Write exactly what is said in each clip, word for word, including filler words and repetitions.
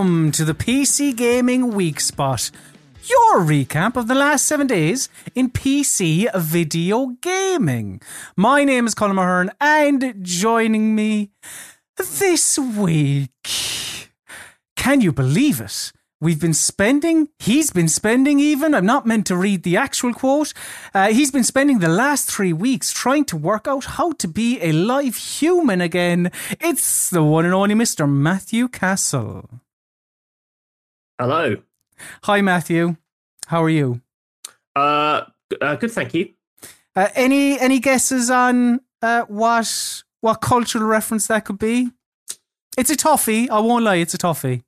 Welcome to the P C Gaming Week Spot, your recap of the last seven days in P C video gaming. My name is Colin Mahern, and joining me this week, can you believe it? We've been spending, he's been spending even, I'm not meant to read the actual quote, uh, he's been spending the last three weeks trying to work out how to be a live human again. It's the one and only Mister Matthew Castle. Hello. Hi, Matthew. How are you? Uh, uh good, thank you. Uh, any any guesses on uh, what what cultural reference that could be? It's a toffee, I won't lie, it's a toffee.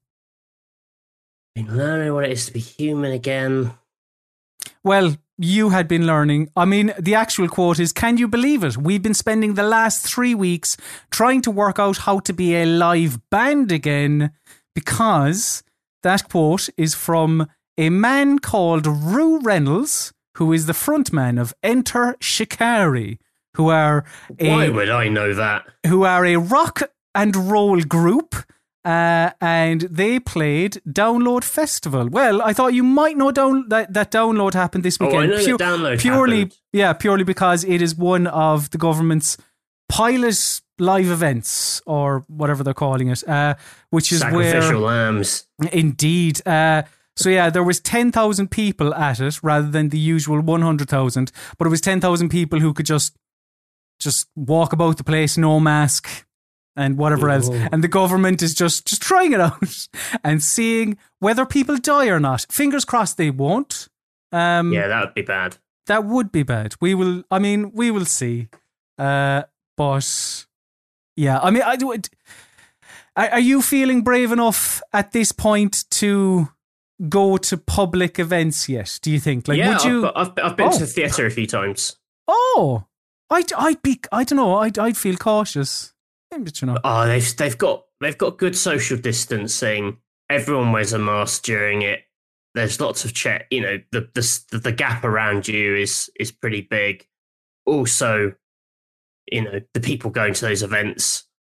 Been learning what it is to be human again. Well, you had been learning. I mean, the actual quote is, can you believe it? We've been spending the last three weeks trying to work out how to be a live band again, because that quote is from a man called Rue Reynolds, who is the frontman of Enter Shikari, who are a, Why would I know that? Who are a rock and roll group. Uh, and they played Download Festival. Well, I thought you might know down, that, that Download happened this weekend. Oh, I know Pu- that Download purely, happened. Yeah, purely because it is one of the government's pilot live events, or whatever they're calling it, uh, which is Sacrificial where... lambs. Indeed. Uh, so yeah, there was ten thousand people at it rather than the usual one hundred thousand, but it was ten thousand people who could just just walk about the place, no mask, and whatever else. Whoa. And the government is just, just trying it out and seeing whether people die or not. Fingers crossed they won't. Um, Yeah, that would be bad. That would be bad. We will, I mean, we will see. Uh, but, yeah, I mean, I do. Are, are you feeling brave enough at this point to go to public events yet, do you think? Like, yeah, would you? I've, I've, I've been Oh. to the theatre a few times. Oh, I'd, I'd be, I don't know, I'd, I'd feel cautious. But, you know. Oh, they've they've got they've got good social distancing. Everyone wears a mask during it. There's lots of check. You know, the the the gap around you is is pretty big. Also, you know, the people going to those events,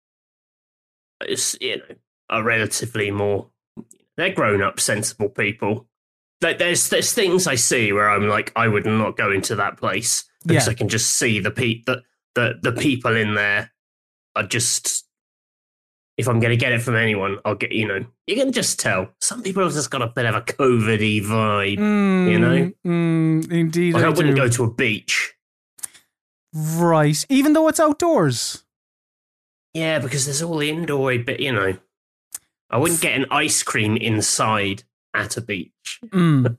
is you know, are relatively more. They're grown up, sensible people. Like there's there's things I see where I'm like, I would not go into that place because Yeah. I can just see the pe the the the people in there. I just, if I'm going to get it from anyone, I'll get, you know, you can just tell. Some people have just got a bit of a COVID-y vibe, Mm, you know? Mm, indeed, Like I, I wouldn't do. go to a beach. Right, even though it's outdoors. Yeah, because there's all the indoor bit, you know. I wouldn't get an ice cream inside at a beach. Mm.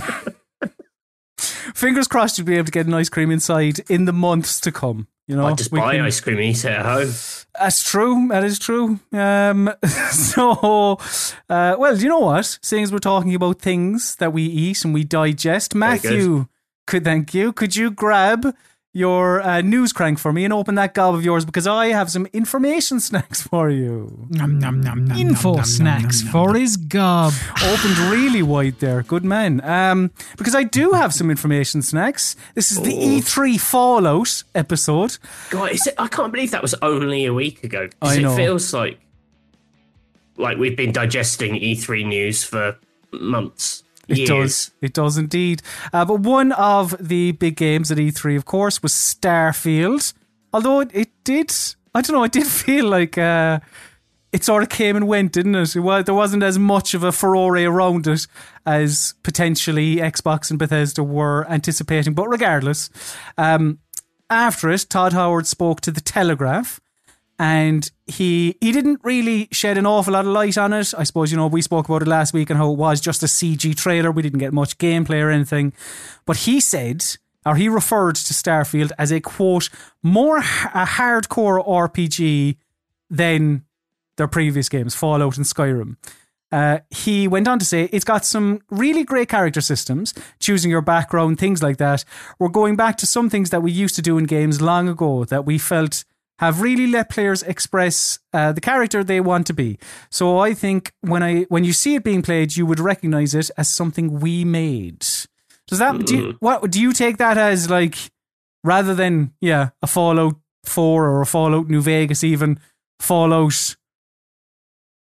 Fingers crossed you'd be able to get an ice cream inside in the months to come. You know, I'd just we buy can- ice cream and eat it at home. That's true. That is true. Um, so, uh, well, you know what? Seeing as we're talking about things that we eat and we digest, Very good. Matthew, could thank you. Could you grab your uh, news crank for me and open that gob of yours, because I have some information snacks for you. Nom, nom, nom, nom, Info nom, nom, snacks nom, nom, for nom. his gob. Opened really wide there. Good man. Um, because I do have some information snacks. This is the Oh. E three Fallout episode. God, is it, I can't believe that was only a week ago. 'Cause I know. It feels like like we've been digesting E three news for months. It years. does. It does indeed. Uh, but one of the big games at E three, of course, was Starfield. Although it, it did, I don't know, it did feel like uh, it sort of came and went, didn't it? It was, there wasn't as much of a furore around it as potentially Xbox and Bethesda were anticipating. But regardless, um, after it, Todd Howard spoke to The Telegraph. And he he didn't really shed an awful lot of light on it. I suppose, you know, we spoke about it last week and how it was just a C G trailer. We didn't get much gameplay or anything. But he said, or he referred to Starfield as a, quote, more h- a hardcore R P G than their previous games, Fallout and Skyrim. Uh, he went on to say, it's got some really great character systems, choosing your background, things like that. We're going back to some things that we used to do in games long ago that we felt have really let players express uh, the character they want to be. So I think when I when you see it being played, you would recognize it as something we made. Does that do you, what do you take that as, like, rather than yeah a Fallout four or a Fallout New Vegas, even Fallout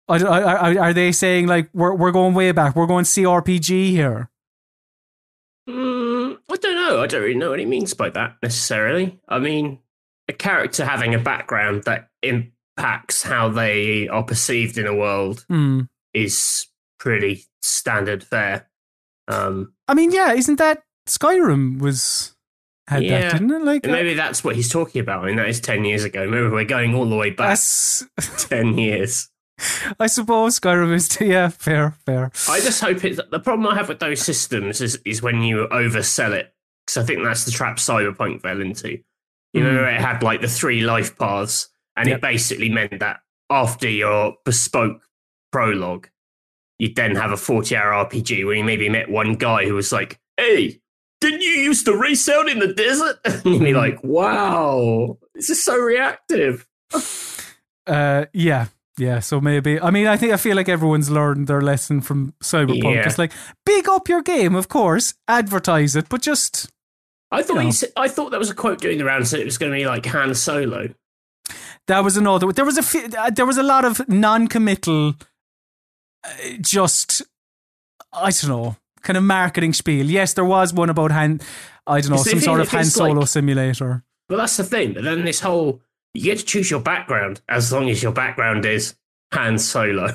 Are, are, are they saying like we're we're going way back? We're going C R P G here. Mm, I don't know. I don't really know what he means by that necessarily. I mean, a character having a background that impacts how they are perceived in a world mm. is pretty standard fare. Um, I mean, yeah, isn't that Skyrim was had yeah, that, didn't it? Like and maybe that's what he's talking about. I mean, that is ten years ago. Maybe we're going all the way back ten years. I suppose Skyrim is, yeah, fair, fair. I just hope it's, the problem I have with those systems is, is when you oversell it, because I think that's the trap Cyberpunk fell into. You mm. know, it had like the three life paths, and yep. it basically meant that after your bespoke prologue, you'd then have a forty-hour R P G where you maybe met one guy who was like, hey, didn't you used to race out in the desert? And you'd be like, wow, this is so reactive. uh, yeah. Yeah, so maybe. I mean, I think I feel like everyone's learned their lesson from Cyberpunk. Yeah. It's like, big up your game, of course, advertise it, but just. I thought you know. he said, I thought there was a quote doing the rounds that it was going to be like Han Solo. That was another. There was a few, there was a lot of non-committal, uh, just I don't know, kind of marketing spiel. Yes, there was one about Han. I don't know, some sort of Han Solo like, simulator. Well, that's the thing. But then this whole. You get to choose your background as long as your background is Han Solo.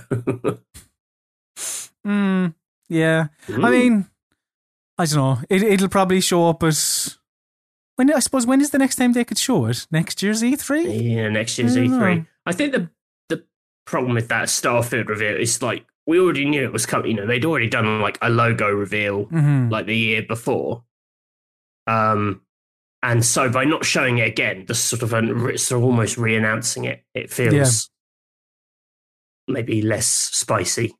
mm, yeah. Mm. I mean, I don't know. It, it'll probably show up as... When, I suppose, when is the next time they could show it? Next year's E three? Yeah, next year's E three. Know. I think the the problem with that Starfield reveal is like, we already knew it was coming. You know, they'd already done like a logo reveal mm-hmm. like the year before. Um... And so by not showing it again, just sort of, a, sort of almost re-announcing it, it feels yeah. maybe less spicy.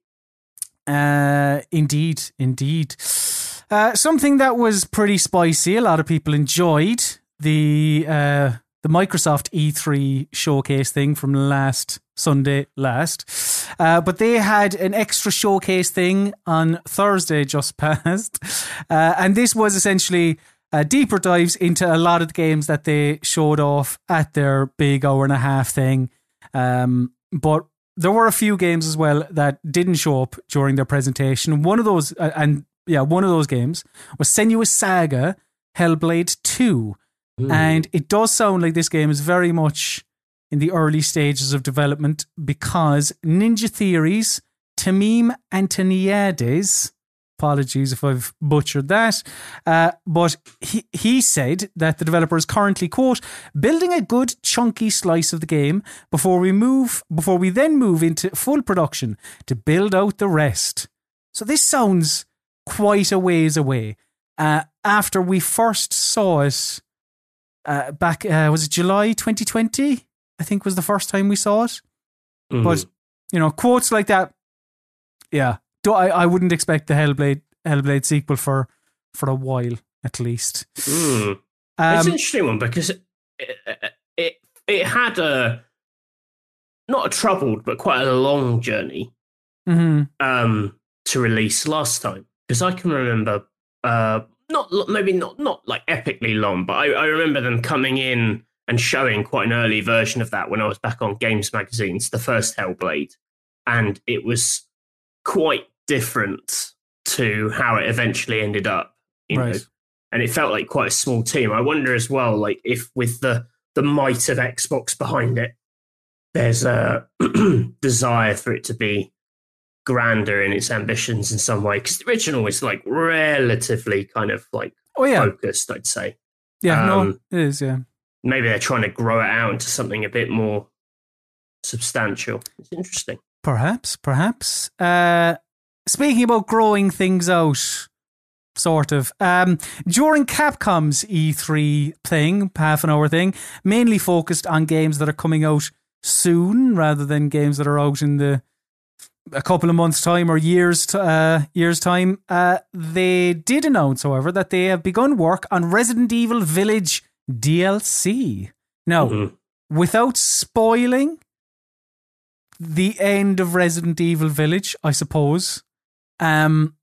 Uh, indeed, indeed. Uh, something that was pretty spicy, a lot of people enjoyed, the uh, the Microsoft E three showcase thing from last Sunday last. Uh, but they had an extra showcase thing on Thursday just passed. Uh, and this was essentially... Uh, deeper dives into a lot of the games that they showed off at their big hour and a half thing. Um, but there were a few games as well that didn't show up during their presentation. One of those, uh, and yeah, one of those games was Senua's Saga Hellblade two. Mm. And it does sound like this game is very much in the early stages of development because Ninja Theory's Tamim Antoniades, apologies if I've butchered that. Uh, but he, he said that the developer is currently, quote, building a good chunky slice of the game before we move, before we then move into full production to build out the rest. So this sounds quite a ways away. Uh, after we first saw it uh, back, uh, was it July twenty twenty? I think was the first time we saw it. Mm-hmm. But, you know, quotes like that, yeah. Do I, I wouldn't expect the Hellblade Hellblade sequel for, for a while, at least. Mm. Um, it's an interesting one because it, it it had a not a troubled but quite a long journey mm-hmm. um, to release last time. Because I can remember, uh, not maybe not not like epically long, but I, I remember them coming in and showing quite an early version of that when I was back on Games Magazines, the first Hellblade, and it was quite different to how it eventually ended up, you right. know, and it felt like quite a small team. I wonder as well, like if with the the might of Xbox behind it, there's a desire for it to be grander in its ambitions in some way, because the original is like relatively kind of like oh yeah focused, I'd say. Yeah, um, no, it is. Yeah, maybe they're trying to grow it out into something a bit more substantial. It's interesting. Perhaps, perhaps. Uh, speaking about growing things out, sort of. Um, during Capcom's E three thing, half an hour thing, mainly focused on games that are coming out soon rather than games that are out in the a couple of months' time or years t- uh, years' time. Uh, they did announce, however, that they have begun work on Resident Evil Village D L C. Now, mm-hmm. without spoiling the end of Resident Evil Village, I suppose. Um,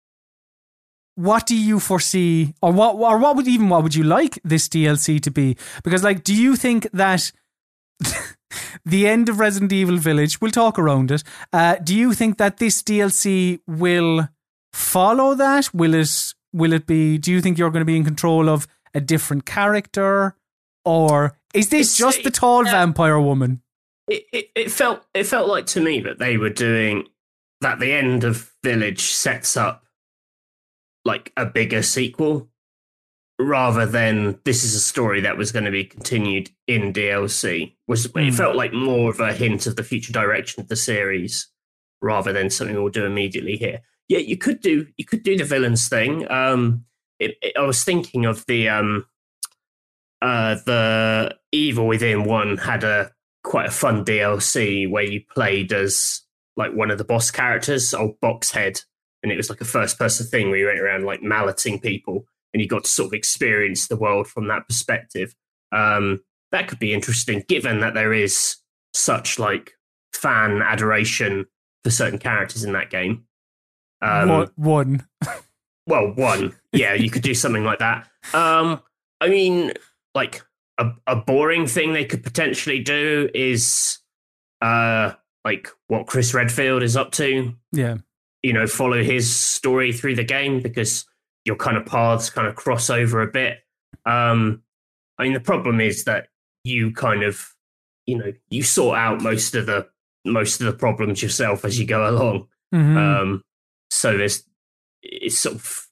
what do you foresee, or what, or what would even what would you like this D L C to be? Because, like, do you think that the end of Resident Evil Village. We'll talk around it. Uh, do you think that this D L C will follow that? Will it? Will it be? Do you think you're going to be in control of a different character, or is this it's, just the tall uh, vampire woman? It, it it felt it felt like to me that they were doing that. The end of Village sets up like a bigger sequel, rather than this is a story that was going to be continued in D L C. Was mm. It felt like more of a hint of the future direction of the series, rather than something we'll do immediately here. Yeah, you could do you could do the villains thing. Um, it, it, I was thinking of the um, uh, the Evil Within one had a quite a fun D L C where you played as like one of the boss characters, old Boxhead, and it was like a first person thing where you went around like malleting people, and you got to sort of experience the world from that perspective. Um, that could be interesting, given that there is such like fan adoration for certain characters in that game. Um, what, one. Well, one. Yeah, you could do something like that. Um, I mean, like a, a boring thing they could potentially do is uh, like what Chris Redfield is up to. Yeah. You know, follow his story through the game, because your kind of paths kind of cross over a bit. Um, I mean, the problem is that you kind of, you know, you sort out most of the most of the problems yourself as you go along. Mm-hmm. Um, so there's, it's sort of,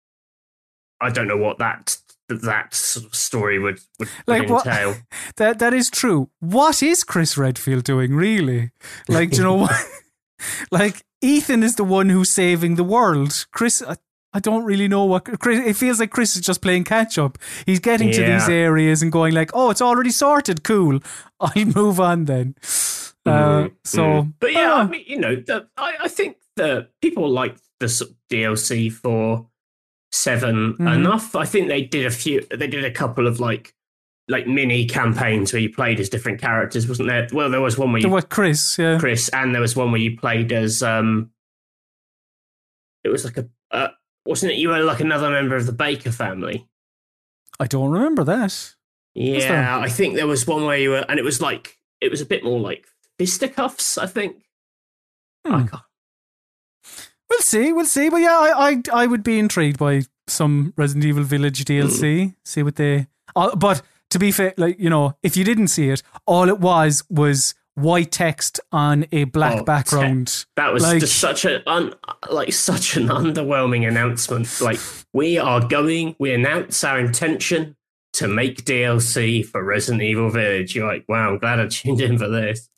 I don't know what that that sort of story would would, like would entail. What, that that is true. What is Chris Redfield doing, really? Like, do you know what? Like, Ethan is the one who's saving the world. Chris, I, I don't really know what Chris. It feels like Chris is just playing catch up. He's getting yeah. to these areas and going like, "Oh, it's already sorted. Cool. I'll move on then." Uh, mm, so, mm. but yeah, uh, I mean, you know, the, I, I think that people like the sort of D L C for Seven mm-hmm. enough. I think they did a few. They did a couple of like like mini campaigns where you played as different characters, wasn't there? Well, there was one where you there was Chris, yeah, Chris, and there was one where you played as um. It was like a. Uh, Wasn't it you were like another member of the Baker family? I don't remember that. Yeah, I think there was one where you were, and it was like, it was a bit more like fisticuffs, I think. Hmm. I can't. We'll see, we'll see. But yeah, I, I I would be intrigued by some Resident Evil Village D L C. Mm. See what they... Uh, but to be fair, like, you know, if you didn't see it, all it was was white text on a black oh, background. Te- that was like, just such a un, like such an underwhelming announcement. Like, we are going, we announce our intention to make D L C for Resident Evil Village. You're like, wow, I'm glad I tuned in for this.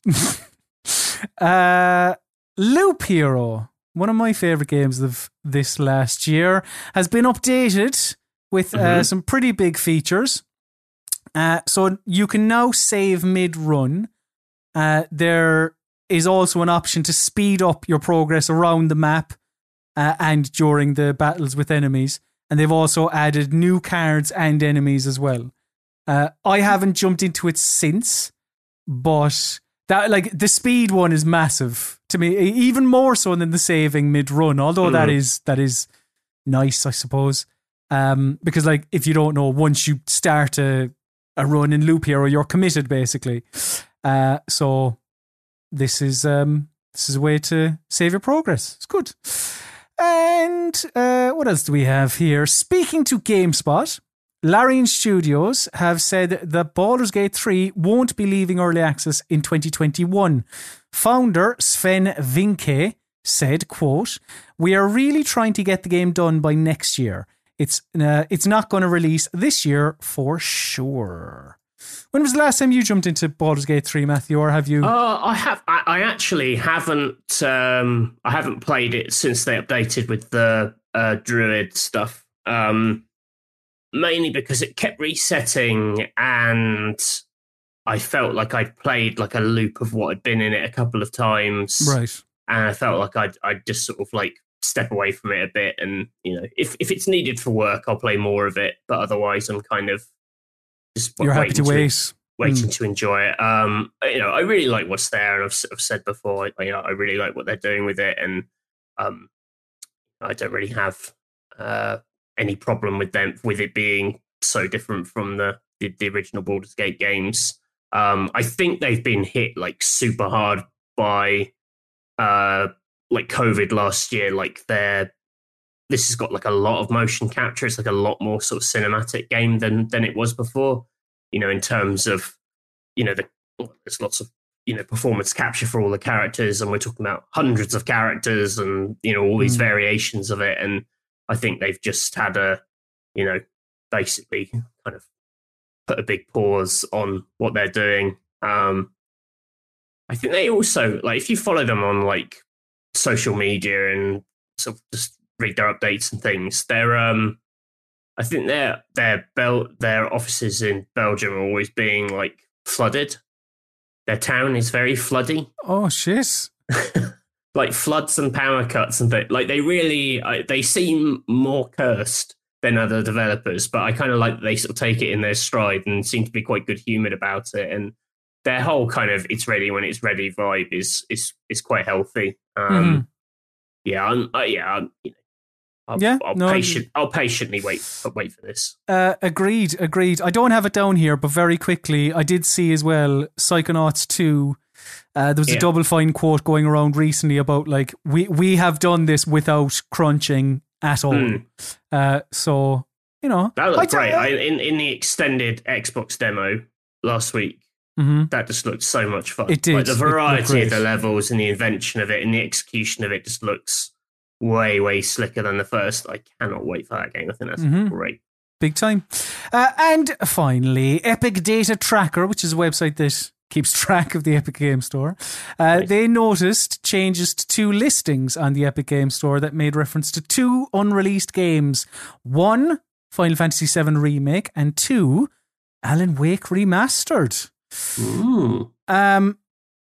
uh, Loop Hero, one of my favorite games of this last year, has been updated with mm-hmm. uh, some pretty big features. Uh, so you can now save mid-run. Uh, there is also an option to speed up your progress around the map uh, and during the battles with enemies. And they've also added new cards and enemies as well. Uh, I haven't jumped into it since, but that like the speed one is massive to me, even more so than the saving mid-run. Although mm. that is that is nice, I suppose, um, because like if you don't know, once you start a a run in Loop Hero, you're committed basically. Uh, so this is um, this is a way to save your progress. It's good. And uh, what else do we have here? Speaking to GameSpot, Larian Studios have said that Baldur's Gate three won't be leaving early access in twenty twenty-one. Founder Sven Vinke said, quote, "We are really trying to get the game done by next year. It's uh, it's not going to release this year for sure." When was the last time you jumped into Baldur's Gate three, Matthew, or have you? Uh, I have. I, I actually haven't. Um, I haven't played it since they updated with the uh, Druid stuff. Um, mainly because it kept resetting, and I felt like I'd played like a loop of what had been in it a couple of times, right? And I felt like I'd I'd just sort of like step away from it a bit, and you know, if if it's needed for work, I'll play more of it. But otherwise, I'm kind of just you're happy to wait, waiting mm. to enjoy it. Um, you know, I really like what's there, and I've, I've said before, I, you know, I really like what they're doing with it, and um, I don't really have uh any problem with them with it being so different from the the, the original Baldur's Gate games. Um, I think they've been hit like super hard by uh, like COVID last year. Like they're this has got like a lot of motion capture. It's like a lot more sort of cinematic game than than it was before. You know, in terms of you know the there's lots of you know performance capture for all the characters, and we're talking about hundreds of characters and you know all these mm. variations of it. And I think they've just had a you know basically kind of put a big pause on what they're doing. Um, I think they also like if you follow them on like social media and sort of just read their updates and things. They're um, I think their their Bel their offices in Belgium are always being like flooded. Their town is very floody. Oh shit! Like floods and power cuts and things. Like they really uh, they seem more cursed than other developers, but I kind of like that they sort of take it in their stride and seem to be quite good humoured about it. And their whole kind of "it's ready when it's ready" vibe is is is quite healthy. Um, mm-hmm. Yeah, I'm, uh, yeah, I'm, you know, I'll, yeah. I'll, no, patient, I'll patiently wait wait for this. Uh, agreed, agreed. I don't have it down here, but very quickly, I did see as well Psychonauts two. Uh, there was a yeah. Double Fine quote going around recently about like we we have done this without crunching at all. Mm. Uh, so, you know. That looked great. I, in, in the extended Xbox demo last week, mm-hmm. that just looked so much fun. It did. Like the variety of the levels and the invention of it and the execution of it just looks way, way slicker than the first. I cannot wait for that game. I think that's mm-hmm. great. Big time. Uh, and finally, Epic Data Tracker, which is a website that keeps track of the Epic Game Store. Uh, nice. They noticed changes to two listings on the Epic Game Store that made reference to two unreleased games. One, Final Fantasy seven Remake, and two, Alan Wake Remastered. Ooh. Um,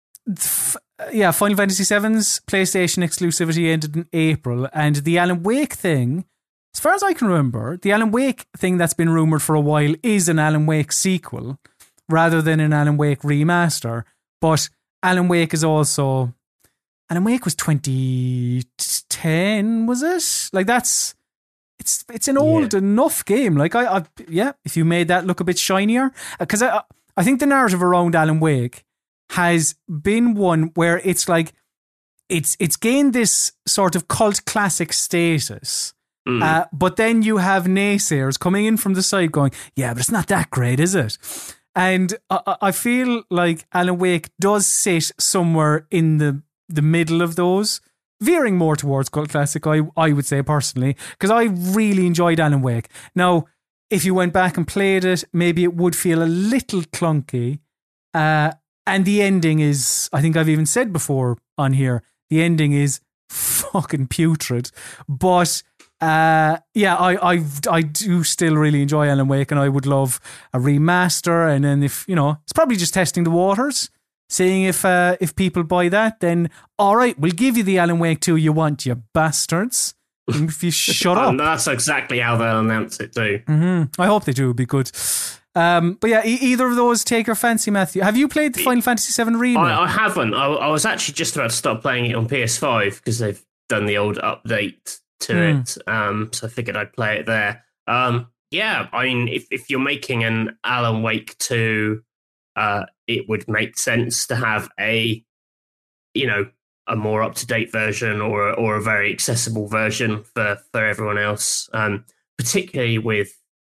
f- yeah, Final Fantasy seven's PlayStation exclusivity ended in April, and the Alan Wake thing, as far as I can remember, the Alan Wake thing that's been rumoured for a while is an Alan Wake sequel, rather than an Alan Wake remaster. But Alan Wake is also... Alan Wake was twenty ten, was it? Like, that's... It's it's an old yeah. enough game. Like, I, I... Yeah, if you made that look a bit shinier. Because I, I think the narrative around Alan Wake has been one where it's like... It's, it's gained this sort of cult classic status. Mm. Uh, but then you have naysayers coming in from the side going, yeah, but it's not that great, is it? And I, I feel like Alan Wake does sit somewhere in the, the middle of those, veering more towards cult classic, I, I would say personally, because I really enjoyed Alan Wake. Now, if you went back and played it, maybe it would feel a little clunky. Uh, and the ending is, I think I've even said before on here, the ending is fucking putrid. But... Uh, yeah, I, I, I do still really enjoy Alan Wake, and I would love a remaster. And then if, you know, it's probably just testing the waters, seeing if uh, if people buy that, then all right, we'll give you the Alan Wake two you want, you bastards. If you shut up. And that's exactly how they'll announce it too. Mm-hmm. I hope they do, it'd be good. Um, but yeah, e- either of those take your fancy, Matthew. Have you played the Final Fantasy seven Remake? I, I haven't. I, I was actually just about to start playing it on P S five because they've done the old update to mm. it, um, so I figured I'd play it there. Um, yeah, I mean, if, if you're making an Alan Wake two, uh, it would make sense to have a, you know, a more up-to-date version or or a very accessible version for, for everyone else, um, particularly with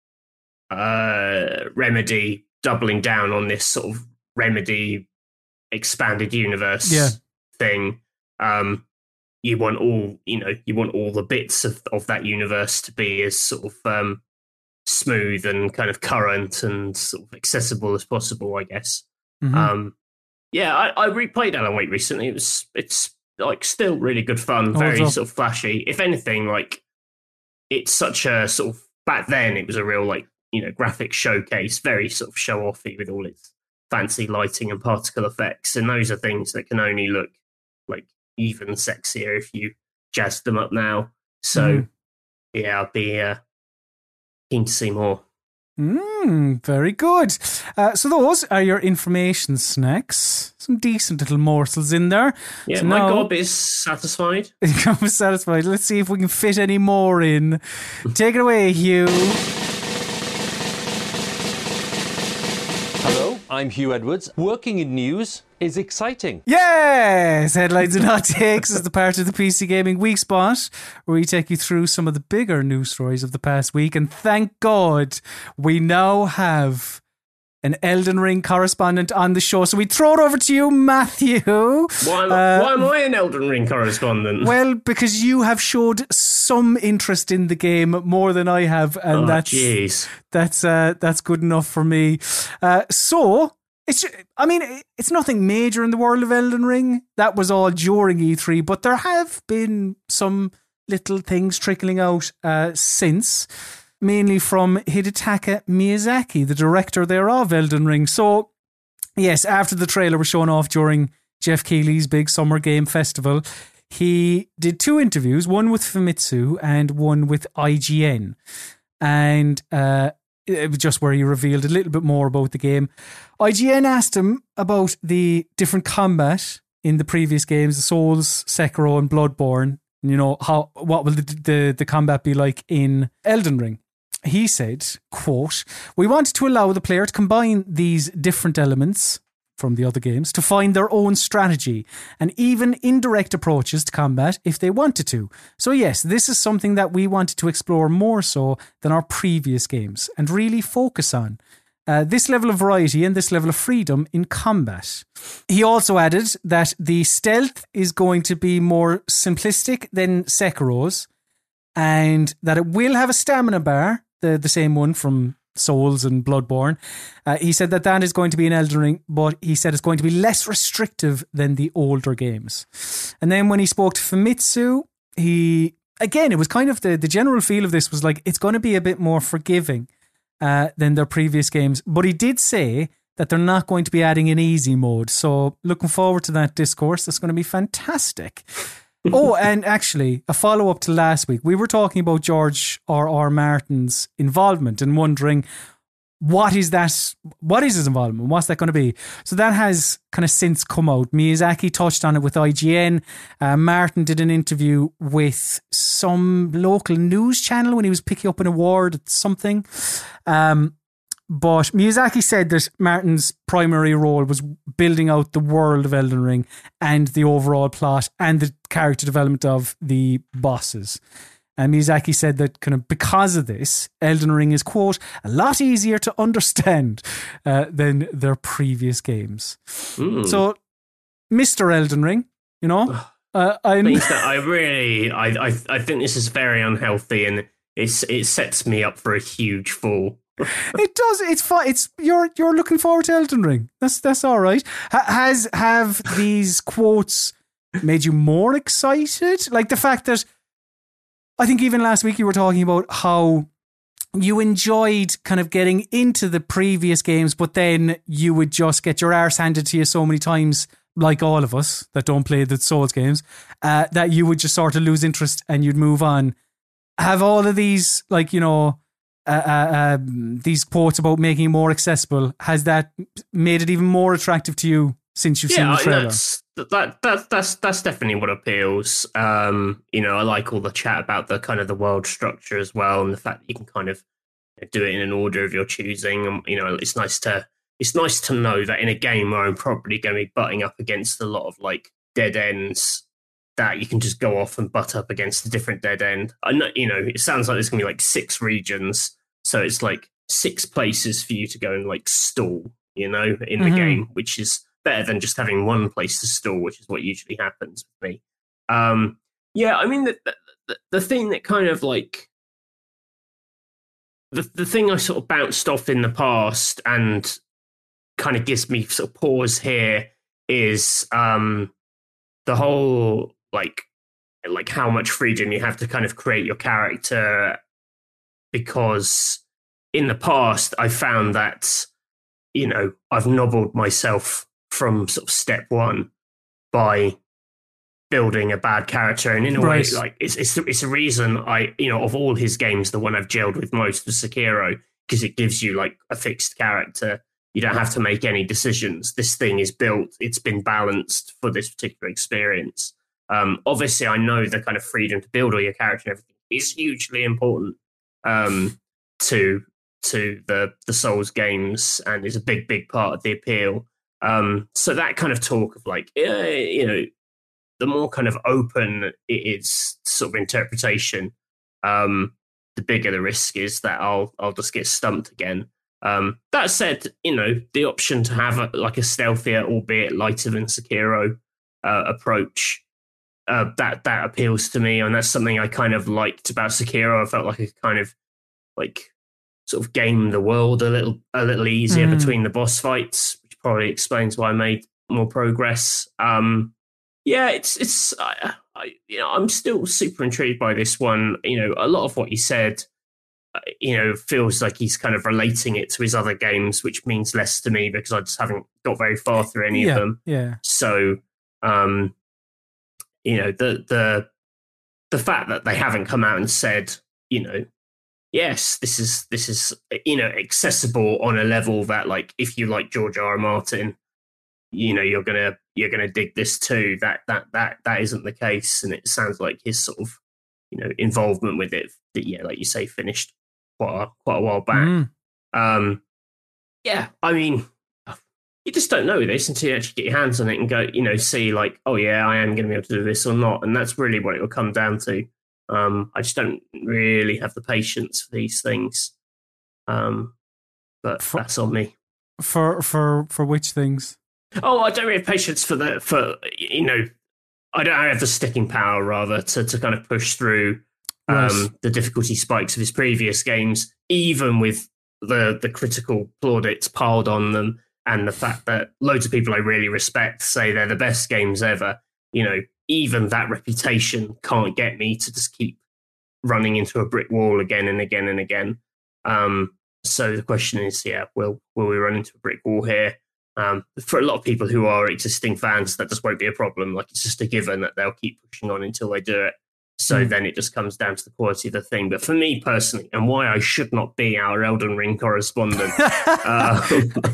uh, Remedy doubling down on this sort of Remedy expanded universe yeah. thing. Um, You want all, you know, you want all the bits of, of that universe to be as sort of um, smooth and kind of current and sort of accessible as possible, I guess. Mm-hmm. Um, yeah, I, I replayed Alan Wake recently. It was, it's like still really good fun, very oh, sort of flashy. If anything, like it's such a sort of back then it was a real like you know graphic showcase, very sort of show offy with all its fancy lighting and particle effects, and those are things that can only look like even sexier if you jazz them up now. So mm. yeah, I'll be uh, keen to see more. Mm, very good. Uh, so those are your information snacks. Some decent little morsels in there. Yeah, so my now, gob is satisfied. Gob is satisfied. Let's see if we can fit any more in. Take it away, Hugh. Hello, I'm Hugh Edwards. Working in news is exciting. Yes! Headlines and Hot Takes is the part of the P C Gaming Week Spot where we take you through some of the bigger news stories of the past week. And thank God we now have an Elden Ring correspondent on the show. So we throw it over to you, Matthew. Why, uh, why am I an Elden Ring correspondent? Well, because you have showed some interest in the game more than I have, and oh, that's geez. that's uh, that's good enough for me. Uh, so it's, I mean, it's nothing major in the world of Elden Ring. That was all during E three, but there have been some little things trickling out uh, since. Mainly from Hidetaka Miyazaki, the director there of Elden Ring. So, yes, after the trailer was shown off during Jeff Keighley's big Summer Game Festival, he did two interviews, one with Famitsu and one with I G N. And uh, it was just where he revealed a little bit more about the game. I G N asked him about the different combat in the previous games, the Souls, Sekiro and Bloodborne. You know, how what will the, the, the combat be like in Elden Ring? He said, quote, "We wanted to allow the player to combine these different elements from the other games to find their own strategy and even indirect approaches to combat if they wanted to. So yes, this is something that we wanted to explore more so than our previous games and really focus on. Uh, this level of variety and this level of freedom in combat." He also added that the stealth is going to be more simplistic than Sekiro's and that it will have a stamina bar, the, the same one from Souls and Bloodborne. Uh, he said that that is going to be in Elden Ring, but he said it's going to be less restrictive than the older games. And then when he spoke to Famitsu, he, again, it was kind of the, the general feel of this was like, it's going to be a bit more forgiving uh, than their previous games. But he did say that they're not going to be adding an easy mode. So looking forward to that discourse. That's going to be fantastic. Oh, and actually, a follow-up to last week. We were talking about George R. R. Martin's involvement and wondering what is that, what is his involvement? What's that going to be? So that has kind of since come out. Miyazaki touched on it with I G N. Uh, Martin did an interview with some local news channel when he was picking up an award at something. Um, But Miyazaki said that Martin's primary role was building out the world of Elden Ring and the overall plot and the character development of the bosses. And Miyazaki said that kind of because of this, Elden Ring is, quote, a lot easier to understand uh, than their previous games. Mm. So, Mister Elden Ring, you know, uh, I I really, I, I, I think this is very unhealthy and it's it sets me up for a huge fall. It does. It's fine. It's you're you're looking forward to Elden Ring. That's that's all right. Ha- has have these quotes made you more excited? Like the fact that I think even last week you were talking about how you enjoyed kind of getting into the previous games, but then you would just get your arse handed to you so many times, like all of us that don't play the Souls games, uh, that you would just sort of lose interest and you'd move on. Have all of these, like, you know, Uh, uh, um, these quotes about making it more accessible, has that made it even more attractive to you since you've yeah, seen the trailer? That's, that, that, that's, that's definitely what appeals. Um, you know, I like all the chat about the kind of the world structure as well and the fact that you can kind of do it in an order of your choosing. And, you know, it's nice to it's nice to know that in a game where I'm probably going to be butting up against a lot of like dead ends, that you can just go off and butt up against a different dead end. I know, you know, it sounds like there's going to be like six regions, so it's like six places for you to go and like stall, you know, in the mm-hmm. game, which is better than just having one place to stall, which is what usually happens with me. Um, yeah, I mean, the, the the thing that kind of like the the thing I sort of bounced off in the past and kind of gives me sort of pause here is um, the whole like like how much freedom you have to kind of create your character, because in the past I found that, you know, I've nobbled myself from sort of step one by building a bad character, and in a right. way, like it's it's it's a reason I, you know, of all his games, the one I've gelled with most was Sekiro, because it gives you like a fixed character. You don't have to make any decisions. This thing is built, it's been balanced for this particular experience. Um, obviously, I know the kind of freedom to build all your character and everything is hugely important um, to to the the Souls games and is a big, big part of the appeal. Um, so that kind of talk of like, uh, you know, the more kind of open it is sort of interpretation, um, the bigger the risk is that I'll I'll just get stumped again. Um, that said, you know, the option to have a, like a stealthier, albeit lighter than Sekiro uh, approach, uh, that that appeals to me, and that's something I kind of liked about Sekiro. I felt like I could kind of like sort of game the world a little a little easier mm. between the boss fights, which probably explains why I made more progress. Um, yeah, it's it's I, I, you know, I'm still super intrigued by this one. You know, a lot of what you said, you know, feels like he's kind of relating it to his other games, which means less to me because I just haven't got very far through any yeah, of them. Yeah. So, um, you know, the the the fact that they haven't come out and said, you know, yes, this is this is you know accessible on a level that, like, if you like George R. R. Martin, you know, you're gonna you're gonna dig this too. That that that that isn't the case, and it sounds like his sort of, you know, involvement with it, that, yeah, like you say, finished quite a, quite a while back. Mm. Um, yeah, I mean, you just don't know this until you actually get your hands on it and go, you know, see like, oh yeah, I am going to be able to do this or not, and that's really what it will come down to. Um, I just don't really have the patience for these things, um, but for, that's on me. For for for which things? Oh, I don't really have patience for the for you know, I don't have the sticking power rather to to kind of push through um, right. the difficulty spikes of his previous games, even with the the critical plaudits piled on them, and the fact that loads of people I really respect say they're the best games ever. You know, even that reputation can't get me to just keep running into a brick wall again and again and again. Um, so the question is, yeah, will will we run into a brick wall here? Um, for a lot of people who are existing fans, that just won't be a problem. Like, it's just a given that they'll keep pushing on until they do it. So mm. then it just comes down to the quality of the thing. But for me personally, and why I should not be our Elden Ring correspondent, uh,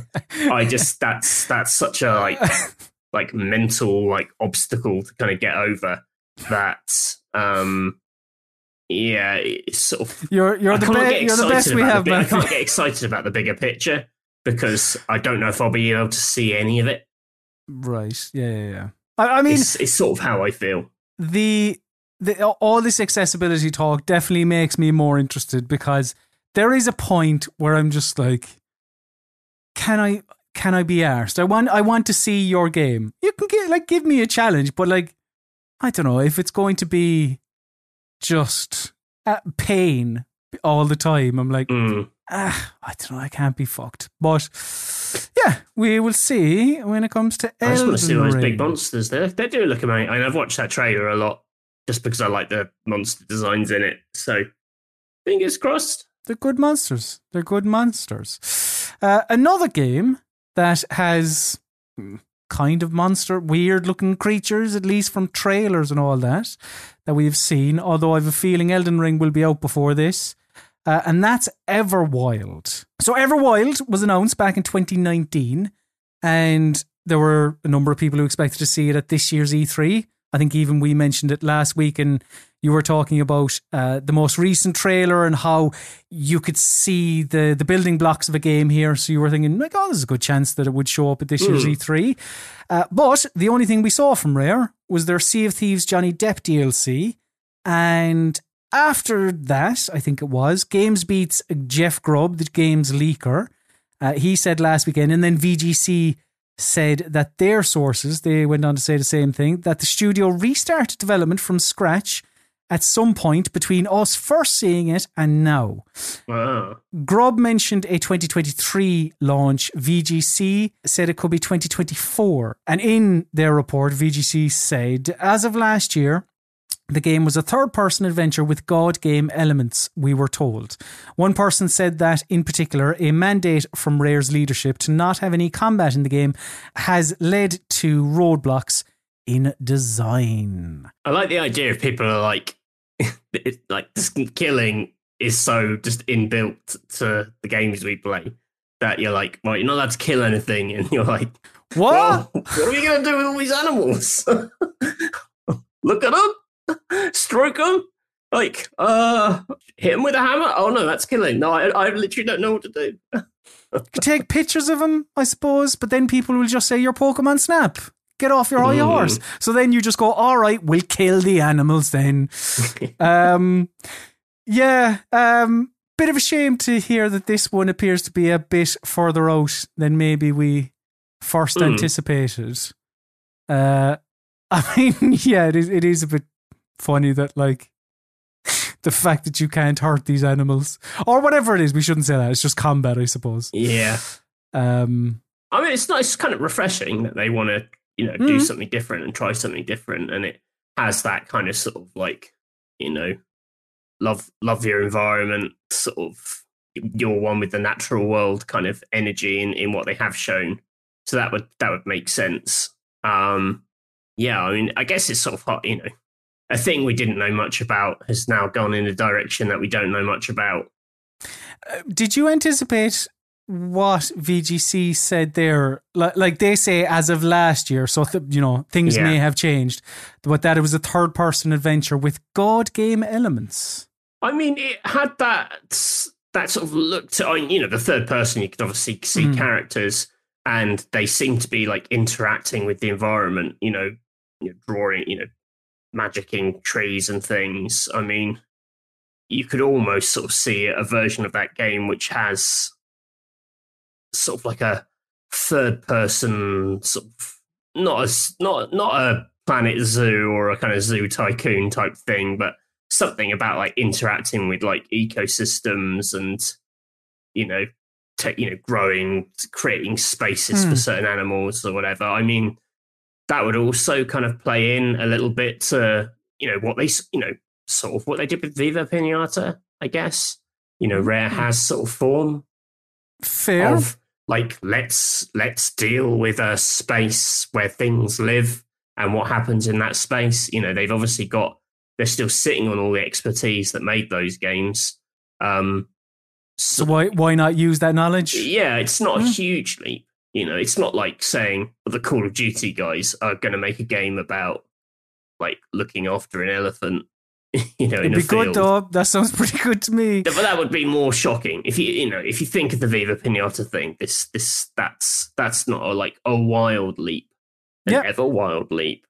I just that's that's such a like like mental like obstacle to kind of get over. That um, yeah, it's sort of you're you're I the, be- you're the best we have. The, I can't get excited about the bigger picture, because I don't know if I'll be able to see any of it. Right. Yeah, yeah, yeah. I, I mean, it's, it's sort of how I feel. The, the all this accessibility talk definitely makes me more interested, because there is a point where I'm just like, can I can I be arsed? I want I want to see your game. You can get, like, give me a challenge, but like, I don't know if it's going to be just pain all the time. I'm like, mm. ah, I don't know. I can't be fucked. But yeah, we will see when it comes to Elden Ring. I just want to see all those big monsters there. They do look amazing. I mean, I've watched that trailer a lot just because I like the monster designs in it. So fingers crossed. They're good monsters. They're good monsters. Uh, another game that has kind of monster, weird looking creatures, at least from trailers and all that, that we've seen, although I have a feeling Elden Ring will be out before this. Uh, and that's Everwild. So Everwild was announced back in twenty nineteen, and there were a number of people who expected to see it at this year's E three. I think even we mentioned it last week, and you were talking about uh, the most recent trailer and how you could see the, the building blocks of a game here. So you were thinking, like, oh, there's a good chance that it would show up at this mm. year's E three. Uh, but the only thing we saw from Rare was their Sea of Thieves Johnny Depp D L C. And after that, I think it was, GamesBeat's Jeff Grubb, the game's leaker, uh, he said last weekend, and then V G C said that their sources, they went on to say the same thing, that the studio restarted development from scratch at some point between us first seeing it and now. Wow. Grubb mentioned a twenty twenty-three launch. V G C said it could be twenty twenty-four. And in their report, V G C said, as of last year, the game was a third-person adventure with God game elements, we were told. One person said that, in particular, a mandate from Rare's leadership to not have any combat in the game has led to roadblocks in design. I like the idea of people are like, like, killing is so just inbuilt to the games we play that you're like, well, you're not allowed to kill anything, and you're like, what? Well, what are we going to do with all these animals? Look at them. Stroke them, like, uh, hit him with a hammer? Oh no, that's killing. No, I, I literally don't know what to do. You could take pictures of him, I suppose, but then people will just say you're Pokemon Snap. Get off your high Mm. horse. So then you just go, all right, we'll kill the animals then. um, yeah, um, bit of a shame to hear that this one appears to be a bit further out than maybe we first Mm. anticipated. Uh, I mean, yeah, it is, it is a bit funny that, like, the fact that you can't hurt these animals or whatever it is, we shouldn't say that. It's just combat, I suppose. Yeah. Um, I mean, it's nice, kind of refreshing that they want to, you know, do Mhm. something different and try something different, and it has that kind of sort of like, you know, love love your environment, sort of you're one with the natural world kind of energy in, in what they have shown. So that would that would make sense. Um, yeah, I mean, I guess it's sort of hot, you know, a thing we didn't know much about has now gone in a direction that we don't know much about. did you anticipate what V G C said there? Like, like they say as of last year, so th- you know things Yeah. may have changed, but that it was a third-person adventure with God game elements. I mean, it had that that sort of look to, I mean, you know, the third person, you could obviously see Mm. characters, and they seem to be like interacting with the environment, you know, you know, drawing, you know, magicking trees and things. I mean, you could almost sort of see a version of that game which has sort of like a third person sort of not as not not a Planet Zoo or a kind of Zoo Tycoon type thing, but something about like interacting with like ecosystems and, you know, te- you know, growing, creating spaces Hmm. for certain animals or whatever. I mean, that would also kind of play in a little bit to, you know, what they, s- you know, sort of what they did with Viva Pinata, I guess. You know, Rare has sort of form Fair. of like, let's let's deal with a space where things live and what happens in that space. You know, they've obviously got, they're still sitting on all the expertise that made those games. Um, So why why not use that knowledge? yeah, it's not a Hmm. huge leap. You know, it's not like saying the Call of Duty guys are going to make a game about like looking after an elephant. You know, It'd in be a field. good though. That sounds pretty good to me. But that would be more shocking if you, you know, if you think of the Viva Pinata thing. This, this, that's that's not a, like a wild leap, an Yeah. ever wild leap.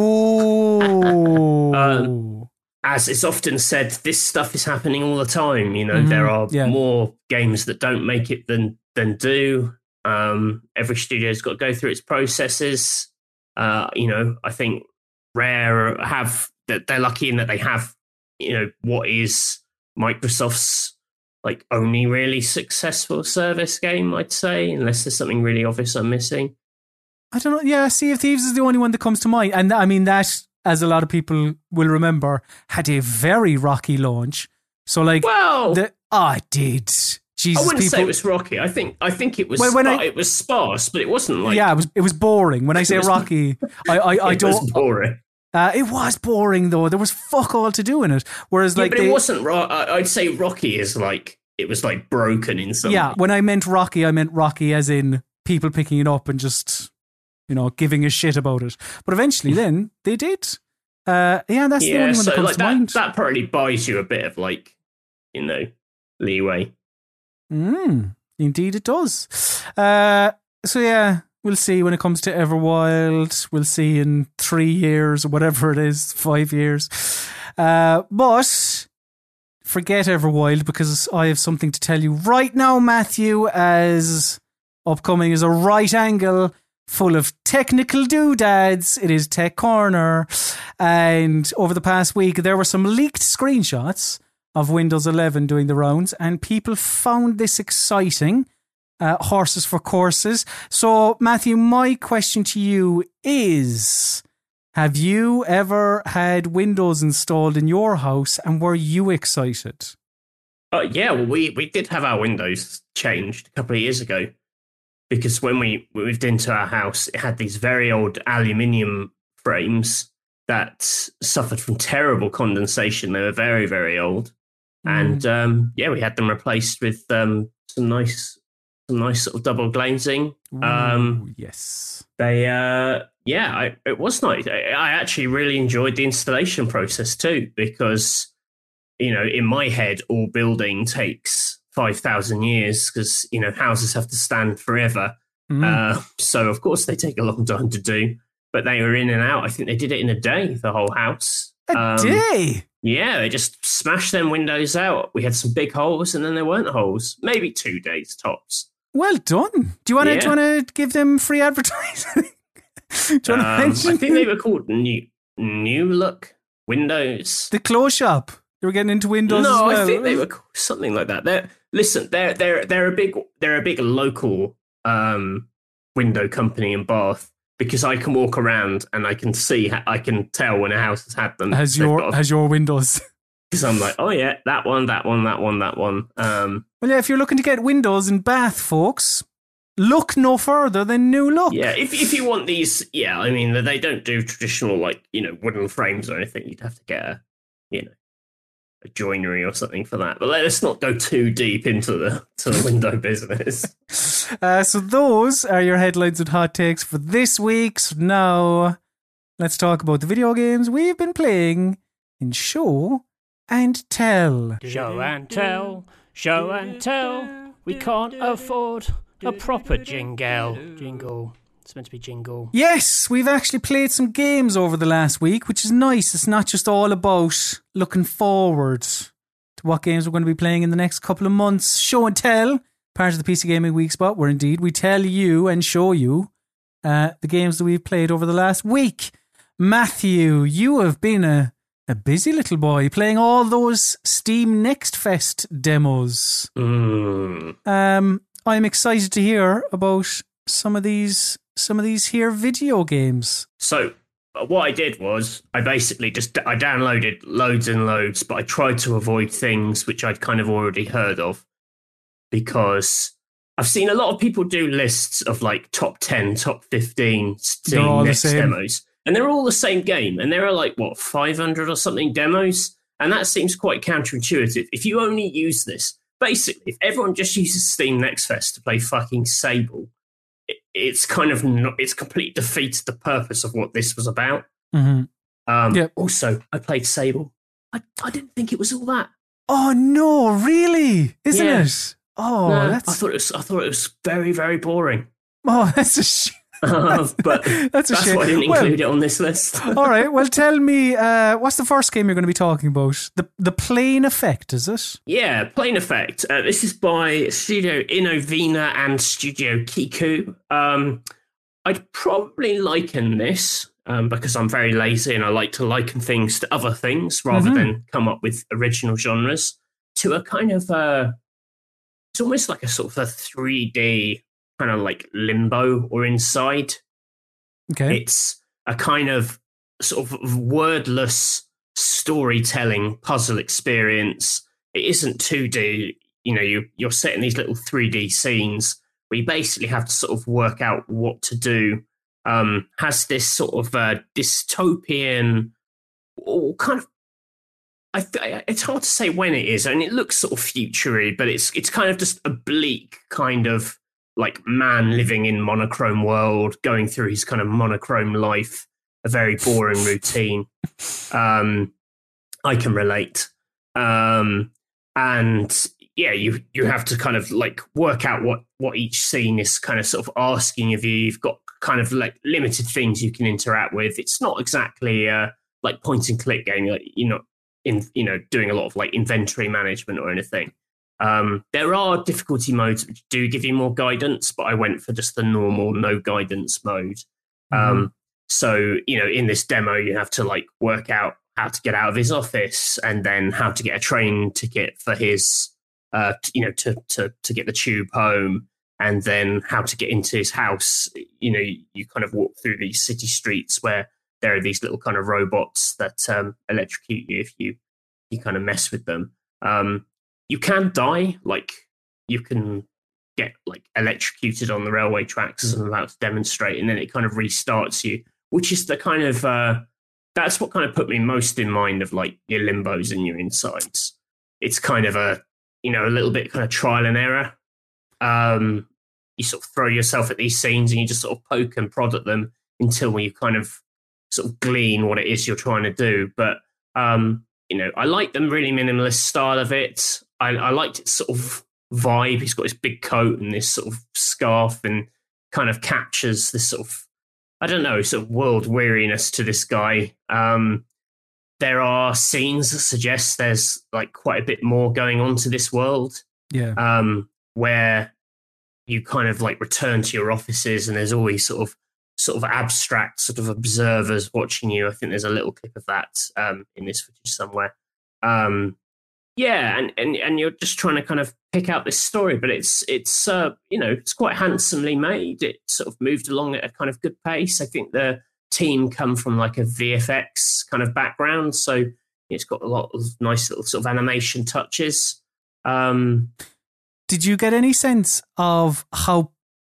Oh. Um, As is often said, this stuff is happening all the time. You know, Mhm, there are yeah. more games that don't make it than than do. Um, every studio's got to go through its processes. Uh, you know, I think Rare have that they're lucky in that they have, you know, what is Microsoft's like only really successful service game, I'd say, unless there's something really obvious I'm missing. I don't know. Yeah, Sea of Thieves is the only one that comes to mind. And I mean, that, as a lot of people will remember, had a very rocky launch. So, like, Well, the, oh, it did. Jesus, I wouldn't people. say it was rocky. I think I think it was Well, when spa- I- it was sparse, but it wasn't like yeah, it was, it was boring. When I say It was- rocky, I, I, I it was don't. boring. Uh, it was boring, though. There was fuck all to do in it. Whereas, Yeah, like, but they, it wasn't. Ro- I- I'd say rocky is like it was like broken in some. yeah, way. when I meant rocky, I meant rocky as in people picking it up and just, you know, giving a shit about it. But eventually, then they did. Uh, yeah, that's the yeah. only one So that comes like to that, mind. that probably buys you a bit of like, you know, leeway. Mm, indeed, it does. Uh, so yeah, we'll see when it comes to Everwild. We'll see in three years or whatever it is, five years. Uh, but forget Everwild because I have something to tell you right now, Matthew. As upcoming is a right angle full of technical doodads. It is Tech Corner, and over the past week there were some leaked screenshots of Windows eleven doing the rounds, and people found this exciting. Uh, horses for courses. So, Matthew, my question to you is, have you ever had Windows installed in your house, and were you excited? Uh, yeah, well, we we did have our windows changed a couple of years ago because when we moved into our house, it had these very old aluminium frames that suffered from terrible condensation. They were very very old. And um, yeah, we had them replaced with um, some nice, some nice sort of double glazing. Um, Ooh, yes. they, uh, yeah, I, it was nice. I, I actually really enjoyed the installation process too because you know, in my head, all building takes five thousand years because, you know, houses have to stand forever. Mm. Uh, so, of course, they take a long time to do. But they were in and out. I think they did it in a day, the whole house. A um, day? Yeah, they just smashed them windows out. We had some big holes and then there weren't holes. Maybe two days tops. Well done. Do you want yeah. to give them free advertising? Do you um, I think they were called New New Look Windows. The clothes shop. You were getting into windows. No, as well. I think they were called something like that. They're listen. They're they're they're a big they're a big local um, window company in Bath because I can walk around and I can see I can tell when a house has had them. Has your got, has your windows? Because I'm like, oh yeah, that one, that one, that one, that one. Um, well, yeah, if you're looking to get windows in Bath, folks, look no further than New Look. Yeah, if if you want these, yeah, I mean, they don't do traditional, like, you know, wooden frames or anything. You'd have to get a, you know, a joinery or something for that. But let's not go too deep into the to the window business. Uh, so those are your headlines and hot takes for this week. So now let's talk about the video games we've been playing in Show and Tell. Show and Tell, Show and Tell. We can't afford a proper jingle. Jingle. It's meant to be jingle. Yes, we've actually played some games over the last week, which is nice. It's not just all about looking forward to what games we're going to be playing in the next couple of months. Show and Tell, part of the P C Gaming Week Spot, where indeed we tell you and show you uh, the games that we've played over the last week. Matthew, you have been a, a busy little boy playing all those Steam Next Fest demos. Mm. Um, I'm excited to hear about some of these some of these here video games. So what I did was I basically just I downloaded loads and loads, but I tried to avoid things which I'd kind of already heard of because I've seen a lot of people do lists of like top ten, top fifteen Steam Next demos, and they're all the same game, and there are like what five hundred or something demos, and that seems quite counterintuitive. If you only use this, basically, if everyone just uses Steam Next Fest to play fucking Sable, it, it's kind of not, it's completely defeats the purpose of what this was about. Mm-hmm. Um, yep. Also, I played Sable. I, I didn't think it was all that. Oh no, really? Isn't yeah. it? Oh, no, that's. I thought it was. I thought it was very, very boring. Oh, that's a shame. Uh, but that's, a that's shame. why I didn't well, include it on this list. All right. Well, tell me, uh, what's the first game you're going to be talking about? The the Plane Effect, is it? Yeah, Plane Effect. Uh, this is by Studio Innovina and Studio Kiku. Um, I'd probably liken this um, because I'm very lazy and I like to liken things to other things rather mm-hmm. than come up with original genres to a kind of uh, it's almost like a sort of a three D kind of like Limbo or Inside. Okay. It's a kind of sort of wordless storytelling puzzle experience. It isn't two D. You know, you, you're set in these little three D scenes where you basically have to sort of work out what to do. Um, has this sort of uh, dystopian or kind of, I th- it's hard to say when it is, and it looks sort of futury, but it's it's kind of just a bleak kind of like man living in monochrome world, going through his kind of monochrome life, a very boring routine. Um, I can relate. Um, and yeah, you you have to kind of like work out what, what each scene is kind of sort of asking of you. You've got kind of like limited things you can interact with. It's not exactly uh, like point and click game. Like you're not in, you know, doing a lot of like inventory management or anything. Um, there are difficulty modes which do give you more guidance, but I went for just the normal no guidance mode. Mm-hmm. Um, so, you know, in this demo, you have to like work out how to get out of his office and then how to get a train ticket for his, uh, t- you know, to, to, to get the tube home, and then how to get into his house. You know, you, you kind of walk through these city streets where there are these little kind of robots that um, electrocute you if you, you kind of mess with them. Um, You can die, like you can get like electrocuted on the railway tracks as I'm about to demonstrate, and then it kind of restarts you, which is the kind of, uh, that's what kind of put me most in mind of like your Limbos and your Insides. It's kind of a, you know, a little bit kind of trial and error. Um, you sort of throw yourself at these scenes and you just sort of poke and prod at them until you kind of sort of glean what it is you're trying to do. But um, you know, I like the really minimalist style of it. I, I liked its sort of vibe. He's got this big coat and this sort of scarf, and kind of captures this sort of, I don't know, sort of world weariness to this guy. Um, there are scenes that suggest there's like quite a bit more going on to this world. Yeah. Um, where you kind of like return to your offices and there's always sort of sort of abstract sort of observers watching you. I think there's a little clip of that um, in this footage somewhere. Um, yeah, and, and and you're just trying to kind of pick out this story, but it's it's uh, you know, it's quite handsomely made. It sort of moved along at a kind of good pace. I think the team come from like a V F X kind of background, so it's got a lot of nice little sort of animation touches. Um, Did you get any sense of how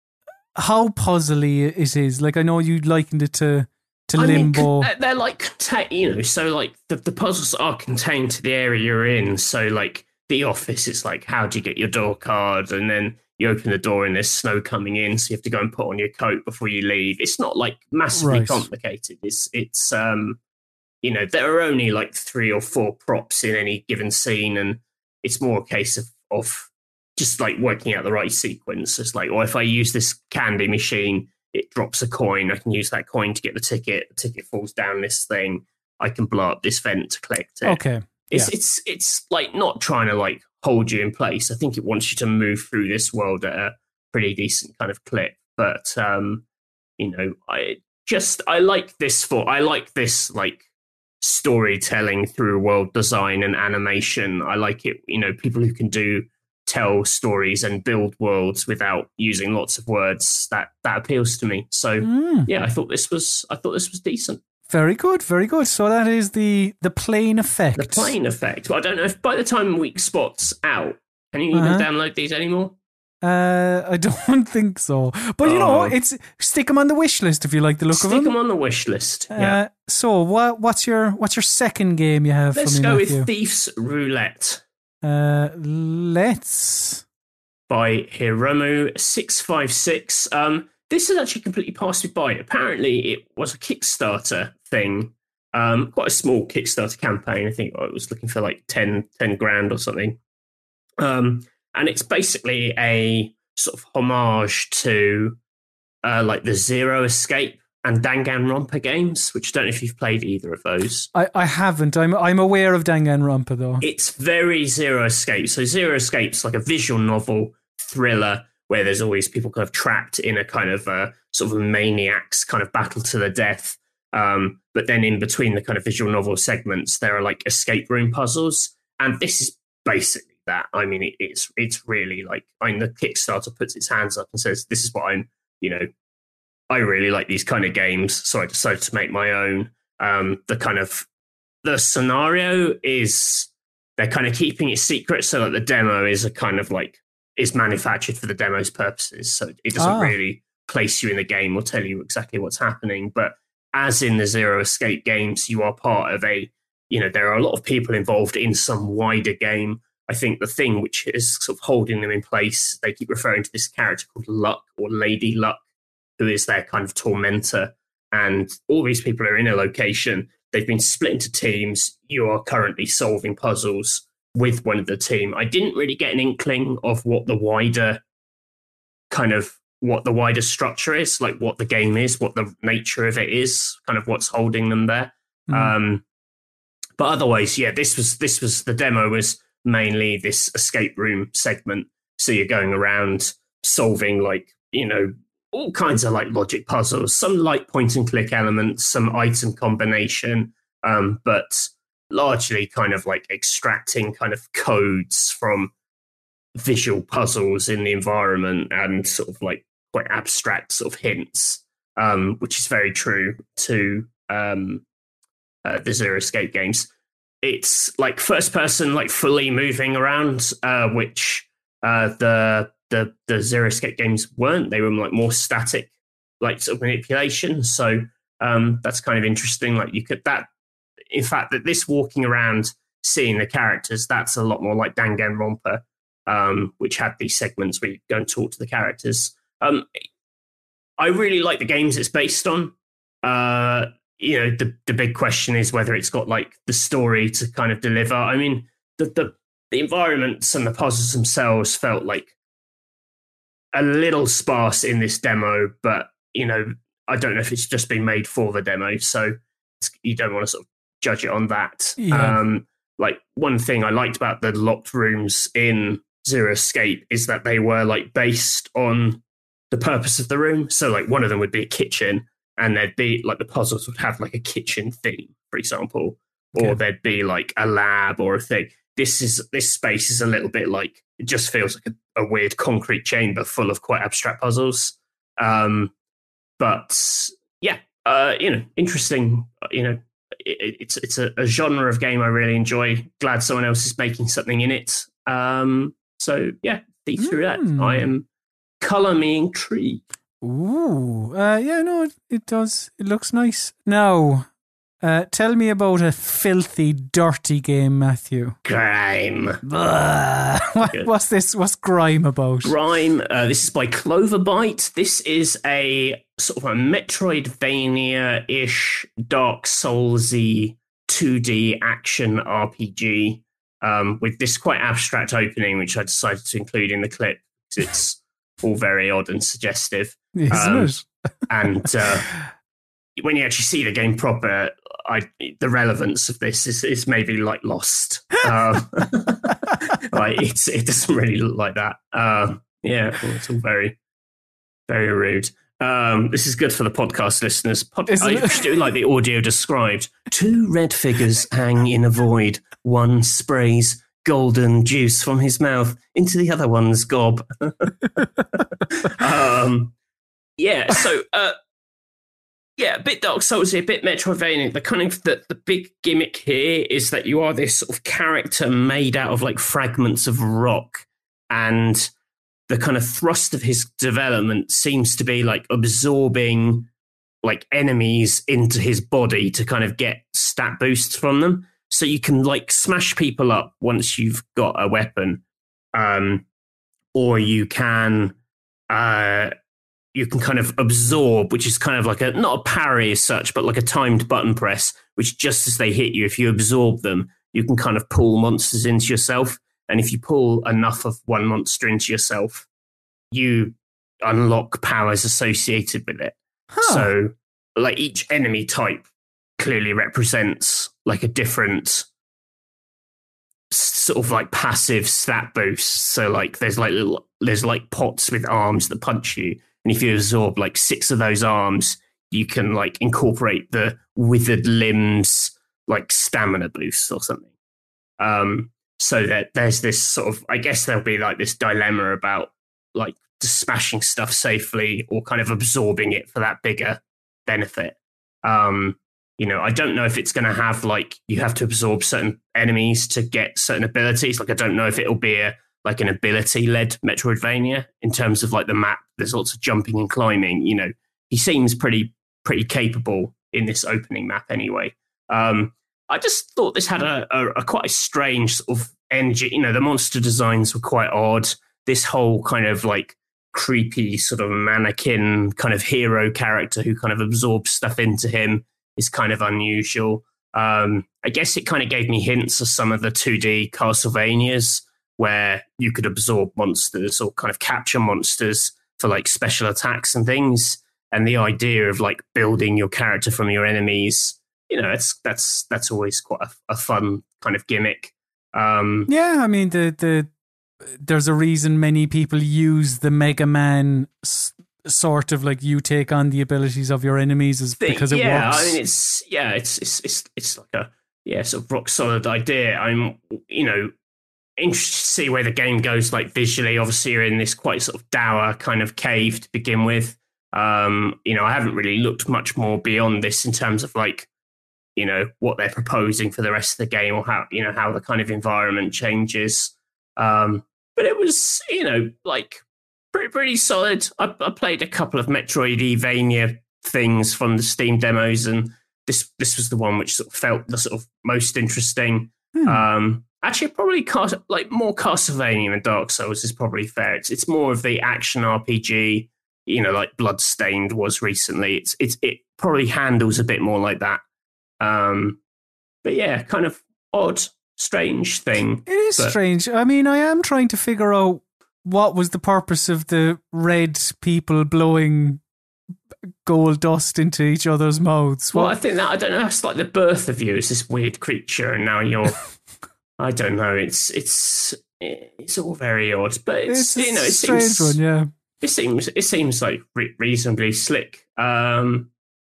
how puzzly it is? Like, I know you likened it to to I mean, Limbo. they're, they're like contain, you know, so like the, the puzzles are contained to the area you're in. So like the office, it's like, how do you get your door card? And then you open the door and there's snow coming in, so you have to go and put on your coat before you leave. It's not like massively Right. complicated. It's it's um, you know, there are only like three or four props in any given scene, and it's more a case of of just like working out the right sequence. It's like, or if I use this candy machine, it drops a coin. I can use that coin to get the ticket. The ticket falls down this thing. I can blow up this vent to collect it. Okay. It's yeah. it's it's like not trying to like hold you in place. I think it wants you to move through this world at a pretty decent kind of clip. But um, you know, I just I like this for I like this like storytelling through world design and animation. I like it, you know, people who can do tell stories and build worlds without using lots of words. That that appeals to me. So Mm. yeah, I thought this was I thought this was decent. Very good, very good. So that is the the plane effect. The plane effect. But I don't know if by the time Weak Spot's out, can you Uh-huh. even download these anymore? Uh, I don't think so. But you know, Oh. it's stick them on the wish list if you like the look Stick of them. them on the wish list. Uh, Yeah. So what what's your what's your second game you have Let's for me, go Matthew? with Thief's Roulette Uh, let's. by Hiromu six five six. Um, this has actually completely passed me by. Apparently, it was a Kickstarter thing. Um, quite a small Kickstarter campaign. I think I was looking for like ten, ten grand or something. Um, and it's basically a sort of homage to uh, like the Zero Escape and Danganronpa games, which I don't know if you've played either of those. I, I haven't. I'm I'm aware of Danganronpa though. It's very Zero Escape. So Zero Escape's like a visual novel thriller where there's always people kind of trapped in a kind of uh, sort of maniacs kind of battle to the death. Um, but then in between the kind of visual novel segments, there are like escape room puzzles. And this is basically that. I mean, it, it's it's really like, I mean, the Kickstarter puts its hands up and says, this is what I'm, you know, I really like these kind of games. So I decided to make my own. Um, the kind of, the scenario is, they're kind of keeping it secret. So like the demo is a kind of like, is manufactured for the demo's purposes. So it doesn't Ah. really place you in the game or tell you exactly what's happening. But as in the Zero Escape games, you are part of a, you know, there are a lot of people involved in some wider game. I think the thing which is sort of holding them in place, they keep referring to this character called Luck or Lady Luck, who is their kind of tormentor. And all these people are in a location. They've been split into teams. You are currently solving puzzles with one of the team. I didn't really get an inkling of what the wider kind of what the wider structure is, like what the game is, what the nature of it is, kind of what's holding them there. Mm. Um, but otherwise, yeah, this was this was the demo was mainly this escape room segment. So you're going around solving like, you know, all kinds of like logic puzzles, some light point and click elements, some item combination, um, but largely kind of like extracting kind of codes from visual puzzles in the environment and sort of like quite abstract sort of hints, um, which is very true to um, uh, the Zero Escape games. It's like first person, like fully moving around, uh, which uh, the the the Zero Escape games weren't. They were like more static, like sort of manipulation. So um, that's kind of interesting. Like you could that. In fact, that this walking around, seeing the characters, that's a lot more like Danganronpa, um, which had these segments where you go and talk to the characters. Um, I really like the games it's based on. Uh, you know, the the big question is whether it's got like the story to kind of deliver. I mean, the the, the environments and the puzzles themselves felt like a little sparse in this demo, but you know, I don't know if it's just been made for the demo, so it's, you don't want to sort of judge it on that. Yeah. Um, like one thing I liked about the locked rooms in Zero Escape is that they were like based on the purpose of the room. So like one of them would be a kitchen, and there'd be like the puzzles would have like a kitchen theme, for example, or Okay. there'd be like a lab or a thing. This is this space is a little bit like, it just feels like a, a weird concrete chamber full of quite abstract puzzles. Um, but yeah, uh, you know, interesting. You know, it, it's it's a, a genre of game I really enjoy. Glad someone else is making something in it. Um, so yeah, think through Mm. that. I am colour me intrigued. Ooh, uh, yeah, no, it, it does. It looks nice. Now, uh, tell me about a filthy, dirty game, Matthew. Grime. Blah. What, Good. what's this? What's Grime about? Grime. Uh, this is by Cloverbyte. This is a sort of a Metroidvania-ish, Dark Soulsy two D action R P G um, with this quite abstract opening, which I decided to include in the clip because it's all very odd and suggestive. Isn't um, it? And uh, when you actually see the game proper, I, the relevance of this is, is maybe like lost. Um, like it's, it doesn't really look like that. Um, yeah, it's all very, very rude. Um, this is good for the podcast listeners. Pod- Isn't I it? should do like the audio described. Two red figures hang in a void. One sprays golden juice from his mouth into the other one's gob. um, yeah, so uh, yeah, a bit Dark Soulsy, a bit Metroidvania. The kind of the, the big gimmick here is that you are this sort of character made out of like fragments of rock, and the kind of thrust of his development seems to be like absorbing like enemies into his body to kind of get stat boosts from them. So you can like smash people up once you've got a weapon, um, or you can uh, you can kind of absorb, which is kind of like a not a parry as such, but like a timed button press, which just as they hit you, if you absorb them, you can kind of pull monsters into yourself. And if you pull enough of one monster into yourself, you unlock powers associated with it. Huh. So, like each enemy type clearly represents like a different s- sort of like passive stat boost. So, like there's like little, there's like pots with arms that punch you, and if you absorb like six of those arms, you can like incorporate the withered limbs like stamina boost or something. Um, so that there's this sort of, I guess there'll be like this dilemma about like just smashing stuff safely or kind of absorbing it for that bigger benefit. Um, you know, I don't know if it's going to have like, you have to absorb certain enemies to get certain abilities. Like, I don't know if it'll be a, like an ability led Metroidvania in terms of like the map. There's lots of jumping and climbing, you know, he seems pretty, pretty capable in this opening map anyway. Um, I just thought this had a, a, a quite a strange sort of energy. You know, the monster designs were quite odd. This whole kind of like creepy sort of mannequin kind of hero character who kind of absorbs stuff into him is kind of unusual. Um, I guess it kind of gave me hints of some of the two D Castlevanias where you could absorb monsters or kind of capture monsters for like special attacks and things. And the idea of like building your character from your enemies, you know, that's that's that's always quite a, a fun kind of gimmick. Um, Yeah, I mean the the there's a reason many people use the Mega Man s- sort of like you take on the abilities of your enemies is thing. because it yeah, works. I mean, it's yeah, it's it's it's it's like a yeah, sort of rock solid idea. I'm you know interested to see where the game goes. Like visually, obviously, you're in this quite sort of dour kind of cave to begin with. Um, you know, I haven't really looked much more beyond this in terms of like, you know, what they're proposing for the rest of the game or how, you know, how the kind of environment changes. Um, but it was, you know, like pretty, pretty solid. I, I played a couple of Metroidvania things from the Steam demos, and this this was the one which sort of felt the sort of most interesting. Hmm. Um, actually, probably cast, like more Castlevania than Dark Souls is probably fair. It's it's more of the action R P G, you know, like Bloodstained was recently. It's it's it probably handles a bit more like that. Um, but yeah, kind of odd, strange thing. It is but, strange. I mean, I am trying to figure out what was the purpose of the red people blowing gold dust into each other's mouths. Well, what? I think that, I don't know, it's like the birth of you as this weird creature, and now you're, I don't know, it's it's it's all very odd, but it's, it's you know, it a strange seems, one, yeah. It seems, it seems like re- reasonably slick. Um,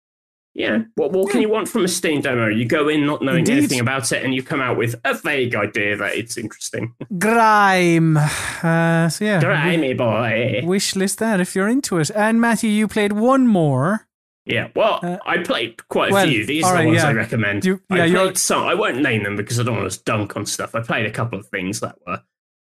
yeah, what more can you want from a Steam demo? You go in not knowing Indeed. anything about it, and you come out with a vague idea that it's interesting. Grime. Uh, so yeah. Grimy boy. Wish list that if you're into it. And Matthew, you played one more. Yeah, well, Uh, I played quite a well, few. These all are the right, ones yeah. I recommend. You- I yeah, you're- played some. I won't name them because I don't want to dunk on stuff. I played a couple of things that were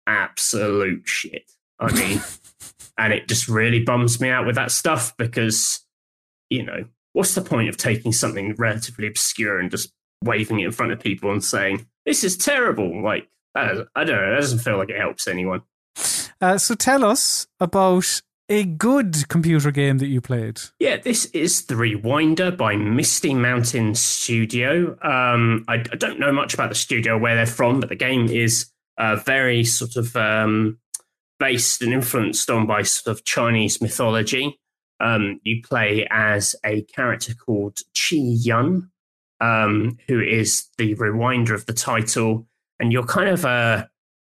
absolute shit. I mean, and it just really bums me out with that stuff because, you know, what's the point of taking something relatively obscure and just waving it in front of people and saying, this is terrible? Like, that is, I don't know, that doesn't feel like it helps anyone. Uh, so tell us about a good computer game that you played. Yeah, this is The Rewinder by Misty Mountain Studio. Um, I, I don't know much about the studio, where they're from, but the game is uh, very sort of um, based and influenced on by sort of Chinese mythology. Um, you play as a character called Qi Yun, um, who is the rewinder of the title, and you're kind of a,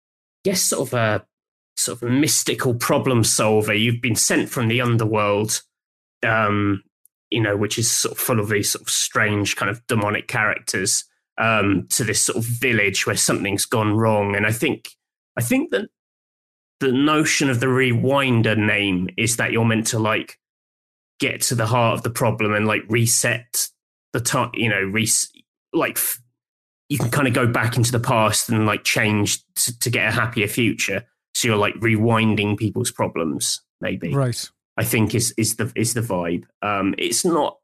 I guess, sort of a sort of a mystical problem solver. You've been sent from the underworld, um, you know, which is sort of full of these sort of strange kind of demonic characters, um, to this sort of village where something's gone wrong. And I think, I think that the notion of the Rewinder name is that you're meant to like get to the heart of the problem and like reset the time, you know, res- like f- you can kind of go back into the past and like change to, to get a happier future. So you're like rewinding people's problems, maybe. Right. I think is is the is the vibe. Um, it's not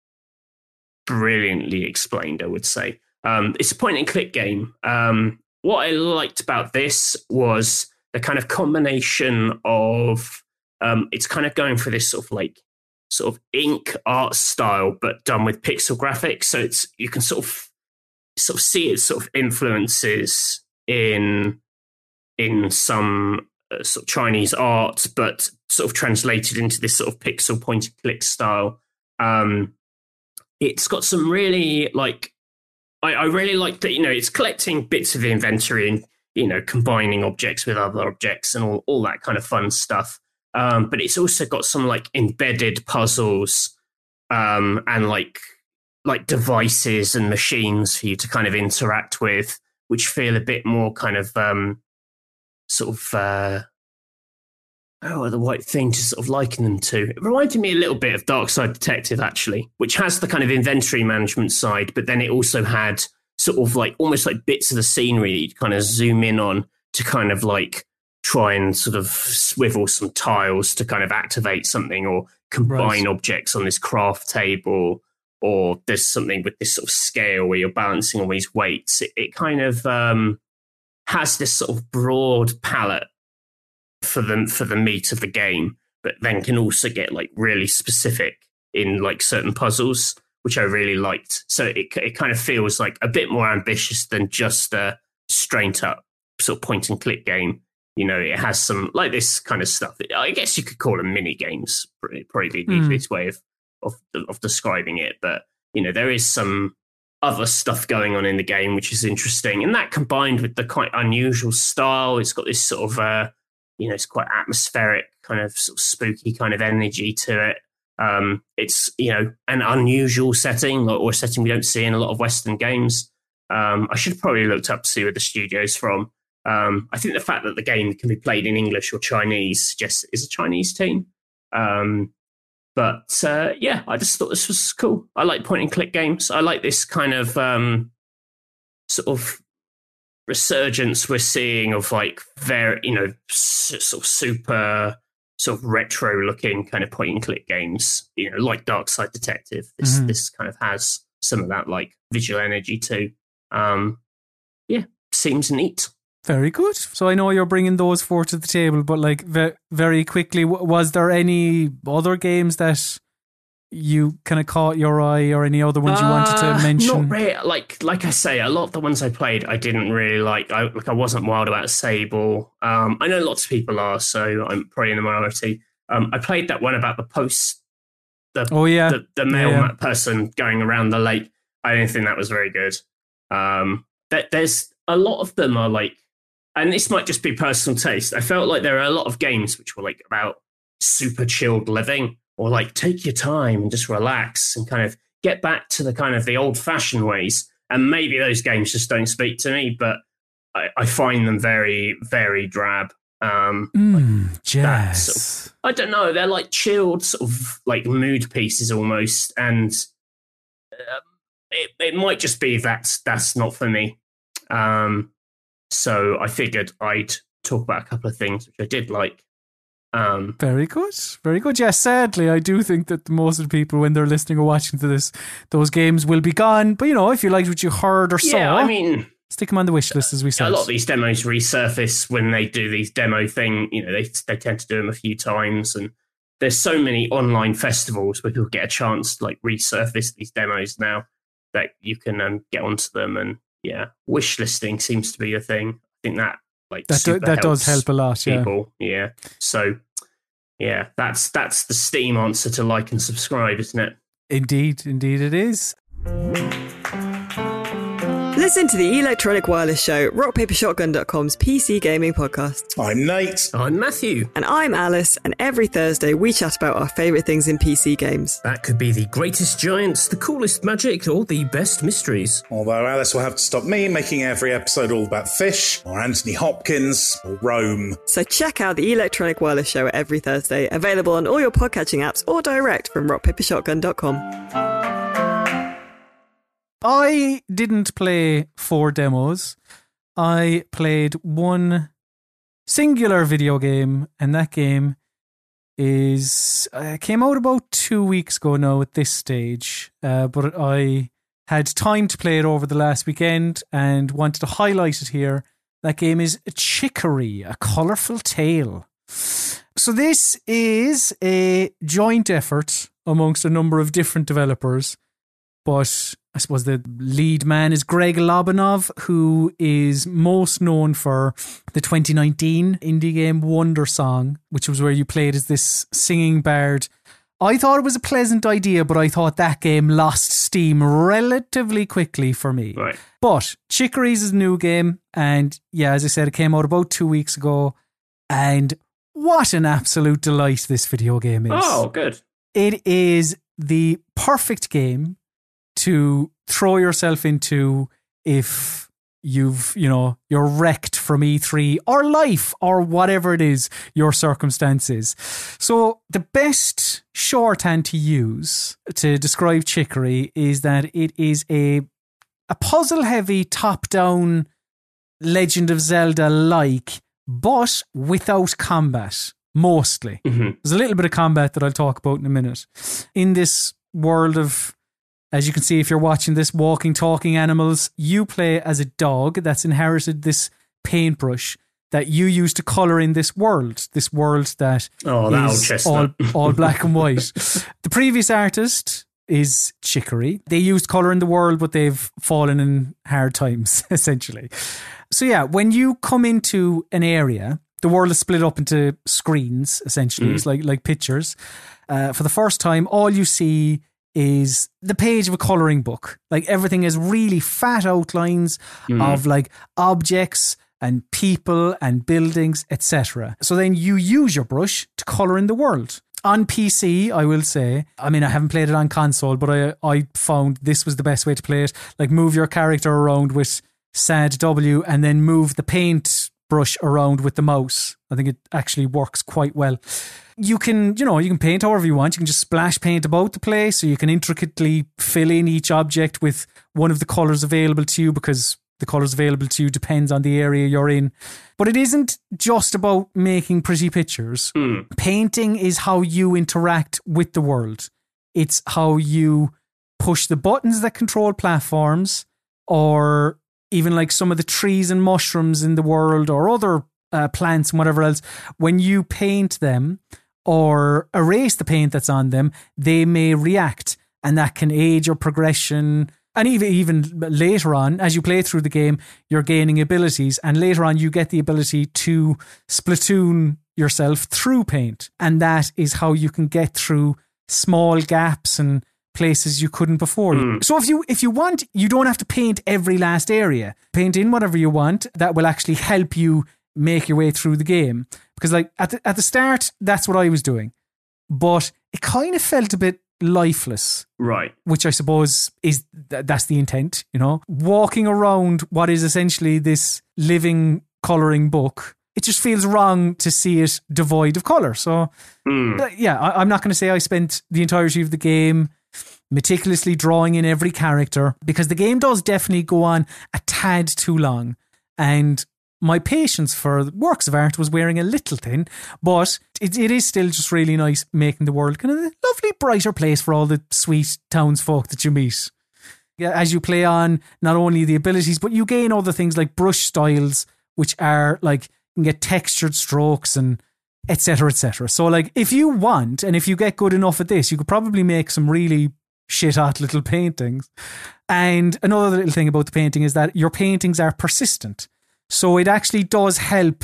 brilliantly explained, I would say. Um, it's a point and click game. Um, what I liked about this was the kind of combination of um, it's kind of going for this sort of like sort of ink art style, but done with pixel graphics. So it's you can sort of sort of see its sort of influences in in some uh, sort of Chinese art, but sort of translated into this sort of pixel point and click style. Um, it's got some really like, I, I really like that, you know, it's collecting bits of the inventory and, you know, combining objects with other objects and all, all that kind of fun stuff. Um, but it's also got some like embedded puzzles um, and like like devices and machines for you to kind of interact with, which feel a bit more kind of um, sort of uh, oh, the right thing to sort of liken them to. It reminded me a little bit of Dark Side Detective, actually, which has the kind of inventory management side, but then it also had sort of like almost like bits of the scenery that you'd kind of zoom in on to kind of like try and sort of swivel some tiles to kind of activate something or combine Right. objects on this craft table, or there's something with this sort of scale where you're balancing all these weights. It, it kind of um, has this sort of broad palette for the, for the meat of the game, but then can also get like really specific in like certain puzzles, which I really liked. So it it kind of feels like a bit more ambitious than just a straight up sort of point and click game. You know, it has some like this kind of stuff. I guess you could call them mini games, probably be the Mm. easiest way of, of of describing it. But you know, there is some other stuff going on in the game which is interesting, and that combined with the quite unusual style, it's got this sort of uh, you know, it's quite atmospheric, kind of sort of spooky kind of energy to it. Um, it's, you know, an unusual setting, or a setting we don't see in a lot of Western games. Um, I should have probably looked up to see where the studio's from. Um, I think the fact that the game can be played in English or Chinese suggests it's a Chinese team. Um, but uh, yeah, I just thought this was cool. I like point and click games. I like this kind of um, sort of resurgence we're seeing of like very, you know, s- sort of super sort of retro looking kind of point and click games, you know, like Dark Side Detective. This Mhm. this kind of has some of that like visual energy too. Um, yeah, seems neat. Very good. So I know you're bringing those four to the table, but like ve- very quickly, w- was there any other games that you kind of caught your eye, or any other ones you wanted to Uh, mention? Not really. Like, like I say, a lot of the ones I played, I didn't really like. I, like, I wasn't wild about Sable. Um, I know lots of people are, so I'm probably in the minority. Um, I played that one about the post, the Oh, yeah. the, the male Yeah, yeah. person going around the lake. I didn't think that was very good. Um, that there's a lot of them are like, and this might just be personal taste. I felt like there are a lot of games which were like about super chilled living, or like take your time and just relax and kind of get back to the kind of the old fashioned ways. And maybe those games just don't speak to me, but I, I find them very, very drab. Um, Mm, that's- jazz. I don't know. They're like chilled, sort of like mood pieces almost, and um, it it might just be that's that's not for me. Um, so I figured I'd talk about a couple of things which I did like. Um, Very good. Very good. Yeah, sadly, I do think that most of the people, when they're listening or watching to this, those games will be gone. But, you know, if you liked what you heard or yeah, saw, I mean, stick them on the wish list, as we said. a lot of these demos resurface when they do these demo thing. You know, they they tend to do them a few times, and there's so many online festivals where people get a chance to like resurface these demos now that you can um, get onto them. And yeah, wish listing seems to be a thing. I think that like That, do, super that does helps help a lot, yeah. people. Yeah. So yeah, that's that's the Steam answer to like and subscribe, isn't it? Indeed, indeed it is. Listen to the Electronic Wireless Show, rock paper shotgun dot com's P C gaming podcast. I'm Nate. I'm Matthew. And I'm Alice, and every Thursday we chat about our favourite things in P C games. That could be the greatest giants, the coolest magic, or the best mysteries. Although Alice will have to stop me making every episode all about fish, or Anthony Hopkins, or Rome. So check out the Electronic Wireless Show every Thursday, available on all your podcatching apps or direct from rock paper shotgun dot com. I didn't play four demos. I played one singular video game, and that game is uh, came out about two weeks ago now at this stage. Uh, but I had time to play it over the last weekend and wanted to highlight it here. That game is Chicory, A Colourful Tale. So this is a joint effort amongst a number of different developers, but I suppose the lead man is Greg Lobanov, who is most known for the twenty nineteen indie game Wonder Song, which was where you played as this singing bard. I thought it was a pleasant idea, but I thought that game lost steam relatively quickly for me. Right. But Chicory's is a new game, and yeah, as I said, it came out about two weeks ago, and what an absolute delight this video game is. Oh, good. It is the perfect game to throw yourself into if you've, you know, you're wrecked from E three or life or whatever it is your circumstances. So the best shorthand to use to describe Chicory is that it is a a puzzle heavy top down Legend of Zelda like, but without combat, mostly. Mm-hmm. There's a little bit of combat that I'll talk about in a minute. In this world of, as you can see if you're watching this, walking, talking animals, you play as a dog that's inherited this paintbrush that you use to colour in this world, this world that Oh, that old is chestnut. all, all black and white. The previous artist is Chicory. They used colour in the world, but they've fallen in hard times, essentially. So yeah, when you come into an area, the world is split up into screens, essentially. Mm. It's like, like pictures. Uh, for the first time, all you see is the page of a colouring book. Like everything is really fat outlines mm. of like objects and people and buildings, et cetera. So then you use your brush to colour in the world. On P C, I will say, I mean, I haven't played it on console, but I I found this was the best way to play it. Like move your character around with S A D W and then move the paint brush around with the mouse. I think it actually works quite well. You can, you know, you can paint however you want. You can just splash paint about the place, or you can intricately fill in each object with one of the colours available to you, because the colours available to you depends on the area you're in. But it isn't just about making pretty pictures. Mm. Painting is how you interact with the world. It's how you push the buttons that control platforms, or even like some of the trees and mushrooms in the world, or other uh, plants and whatever else. When you paint them, or erase the paint that's on them, they may react, and that can aid your progression. And even even later on, as you play through the game, you're gaining abilities, and later on you get the ability to splatoon yourself through paint, and that is how you can get through small gaps and places you couldn't before. Mm. So if you if you want, you don't have to paint every last area. Paint in whatever you want. That will actually help you make your way through the game. Because like at the, at the start, that's what I was doing, but it kind of felt a bit lifeless, right? Which I suppose is th- that's the intent, you know, walking around what is essentially this living colouring book. It just feels wrong to see it devoid of colour. So mm. uh, yeah, I- I'm not going to say I spent the entirety of the game meticulously drawing in every character, because the game does definitely go on a tad too long, and my patience for works of art was wearing a little thin, but it, it is still just really nice, making the world kind of a lovely, brighter place for all the sweet townsfolk that you meet. Yeah, as you play on, not only the abilities, but you gain other things like brush styles, which are like, you can get textured strokes and et cetera, et cetera. So like, if you want, and if you get good enough at this, you could probably make some really shit-hot little paintings. And another little thing about the painting is that your paintings are persistent. So it actually does help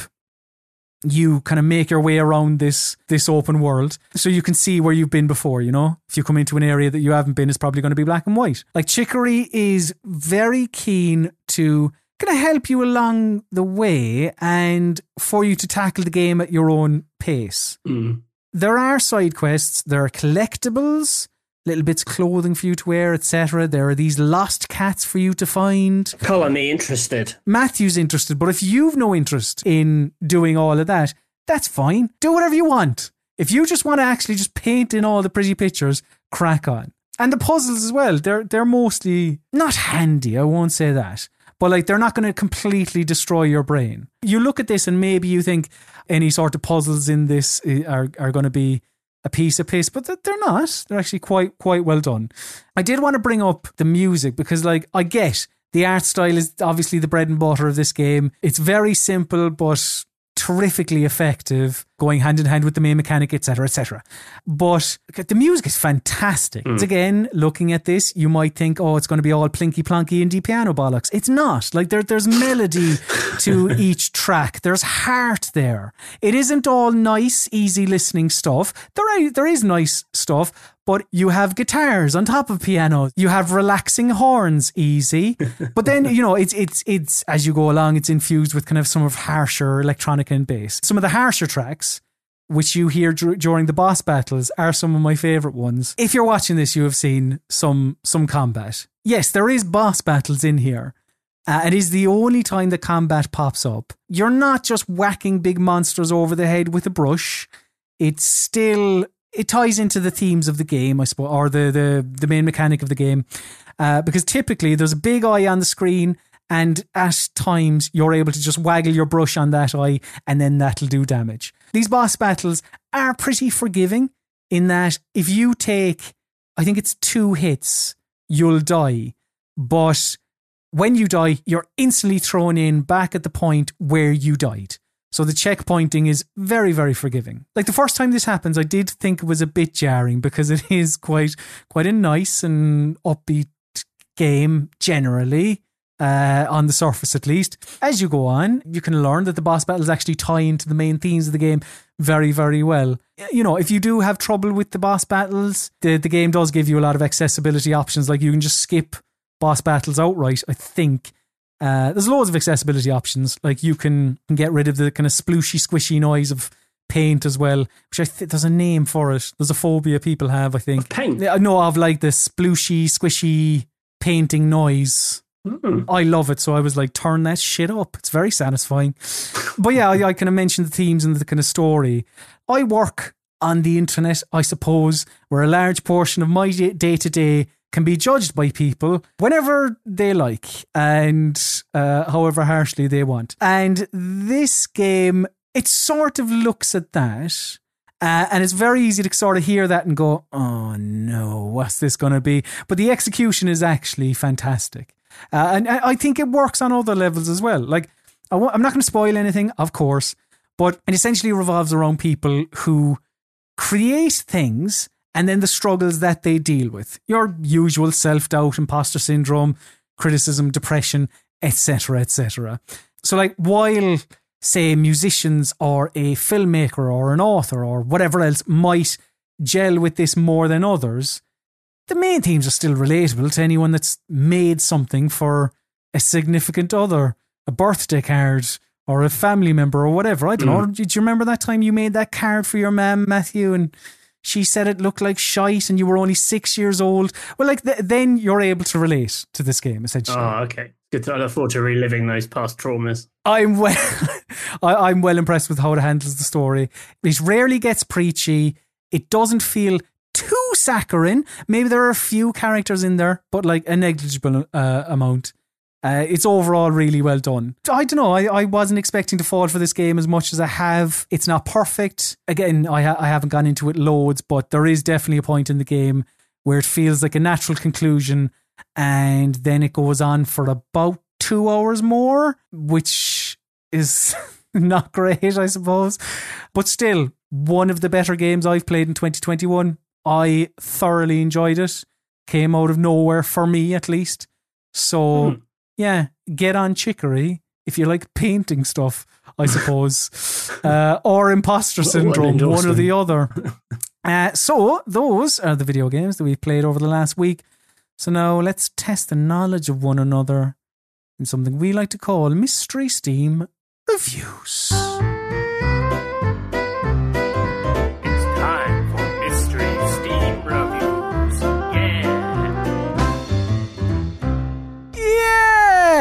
you kind of make your way around this this open world, so you can see where you've been before, you know? If you come into an area that you haven't been, it's probably going to be black and white. Like, Chicory is very keen to kind of help you along the way and for you to tackle the game at your own pace. Mm. There are side quests, there are collectibles, little bits of clothing for you to wear, et cetera. There are these lost cats for you to find. Colour me interested. Matthew's interested, but if you've no interest in doing all of that, that's fine. Do whatever you want. If you just want to actually just paint in all the pretty pictures, crack on. And the puzzles as well, they're they're mostly not handy, I won't say that, but like, they're not going to completely destroy your brain. You look at this and maybe you think any sort of puzzles in this are, are going to be a piece of piss, but they're not. They're actually quite quite well done. I did want to bring up the music, because like, I get the art style is obviously the bread and butter of this game. It's very simple but terrifically effective, going hand in hand with the main mechanic, et cetera, et cetera. But the music is fantastic. Mm. Again, looking at this, you might think, oh, it's going to be all plinky plonky indie piano bollocks. It's not. Like, there, there's melody to each track. There's heart there. It isn't all nice, easy listening stuff. There are, there is nice stuff, but you have guitars on top of pianos. You have relaxing horns, easy. But then, you know, it's, it's, it's, as you go along, it's infused with kind of some of harsher electronic and bass. Some of the harsher tracks, which you hear d- during the boss battles, are some of my favourite ones. If you're watching this, you have seen some, some combat. Yes, there is boss battles in here. Uh, it is the only time that combat pops up. You're not just whacking big monsters over the head with a brush. It's still... It ties into the themes of the game, I suppose, or the the, the main mechanic of the game. Uh, because typically there's a big eye on the screen, and at times you're able to just waggle your brush on that eye, and then that'll do damage. These boss battles are pretty forgiving in that if you take, I think it's two hits, you'll die. But when you die, you're instantly thrown in back at the point where you died. So the checkpointing is very, very forgiving. Like, the first time this happens, I did think it was a bit jarring, because it is quite quite a nice and upbeat game generally, uh, on the surface at least. As you go on, you can learn that the boss battles actually tie into the main themes of the game very, very well. You know, if you do have trouble with the boss battles, the, the game does give you a lot of accessibility options. Like, you can just skip boss battles outright, I think. Uh, there's loads of accessibility options. Like, you can, can get rid of the kind of splooshy, squishy noise of paint as well, which I think there's a name for it. There's a phobia people have, I think. Of paint? Yeah, no, of like the splooshy, squishy painting noise. Mm. I love it. So I was like, turn that shit up. It's very satisfying. But yeah, I, I kind of mentioned the themes and the kind of story. I work on the internet, I suppose, where a large portion of my day to day can be judged by people whenever they like and uh, however harshly they want. And this game, it sort of looks at that, uh, and it's very easy to sort of hear that and go, oh no, what's this going to be? But the execution is actually fantastic. Uh, and I think it works on other levels as well. Like, I w- I'm not going to spoil anything, of course, but it essentially revolves around people who create things and then the struggles that they deal with. Your usual self-doubt, imposter syndrome, criticism, depression, et cetera, et cetera. So like while, say, musicians or a filmmaker or an author or whatever else might gel with this more than others, the main themes are still relatable to anyone that's made something for a significant other, a birthday card or a family member or whatever. I don't mm. know. Did you remember that time you made that card for your mum, Matthew, and she said it looked like shite and you were only six years old? Well, like th- then you're able to relate to this game, essentially. Oh, okay. Good. To, I look forward to reliving those past traumas. I'm well, I, I'm well impressed with how it handles the story. It rarely gets preachy. It doesn't feel too saccharine. Maybe there are a few characters in there, but like a negligible uh, amount. Uh, it's overall really well done. I don't know. I, I wasn't expecting to fall for this game as much as I have. It's not perfect. Again, I, ha- I haven't gone into it loads, but there is definitely a point in the game where it feels like a natural conclusion, and then it goes on for about two hours more, which is not great, I suppose. But still, one of the better games I've played in twenty twenty-one. I thoroughly enjoyed it. Came out of nowhere, for me at least. So... Hmm. Yeah, get on Chicory if you like painting stuff, I suppose. uh, or imposter syndrome, one or the other. uh, so, those are the video games that we've played over the last week. So now let's test the knowledge of one another in something we like to call Mystery Steam Reviews. It's time for Mystery Steam Reviews. Yeah!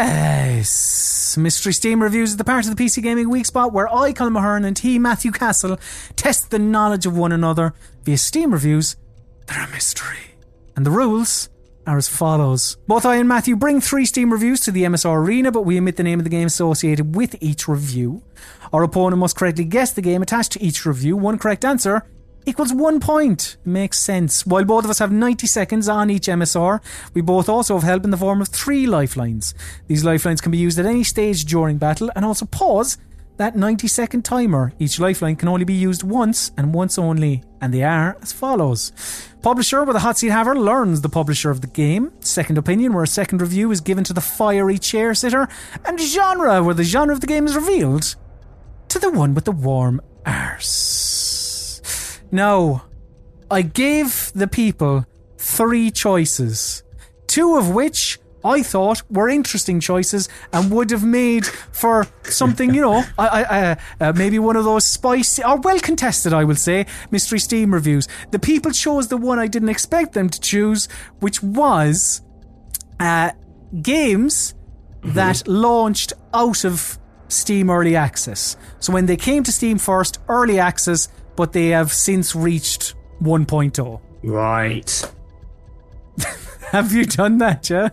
Yes! Mystery Steam Reviews is the part of the P C Gaming Week spot where I, Colin Mahern, and he, Matthew Castle, test the knowledge of one another via Steam reviews that are a mystery. And the rules are as follows. Both I and Matthew bring three Steam reviews to the M S R Arena, but we omit the name of the game associated with each review. Our opponent must correctly guess the game attached to each review. One correct answer equals one point. Makes sense. While both of us have ninety seconds on each M S R, we both also have help in the form of three lifelines. These lifelines can be used at any stage during battle and also pause that ninety second timer. Each lifeline can only be used once and once only, and they are as follows. Publisher, where the hot seat haver learns the publisher of the game. Second opinion, where a second review is given to the fiery chair sitter. And genre, where the genre of the game is revealed to the one with the warm arse. Now, I gave the people three choices, two of which I thought were interesting choices and would have made for something, you know, I, I, uh, uh, maybe one of those spicy, or well contested, I will say, Mystery Steam reviews. The people chose the one I didn't expect them to choose, which was uh, games mm-hmm. that launched out of Steam Early Access. So when they came to Steam first, Early Access, but they have since reached one point oh. Right. Have you done that, yeah?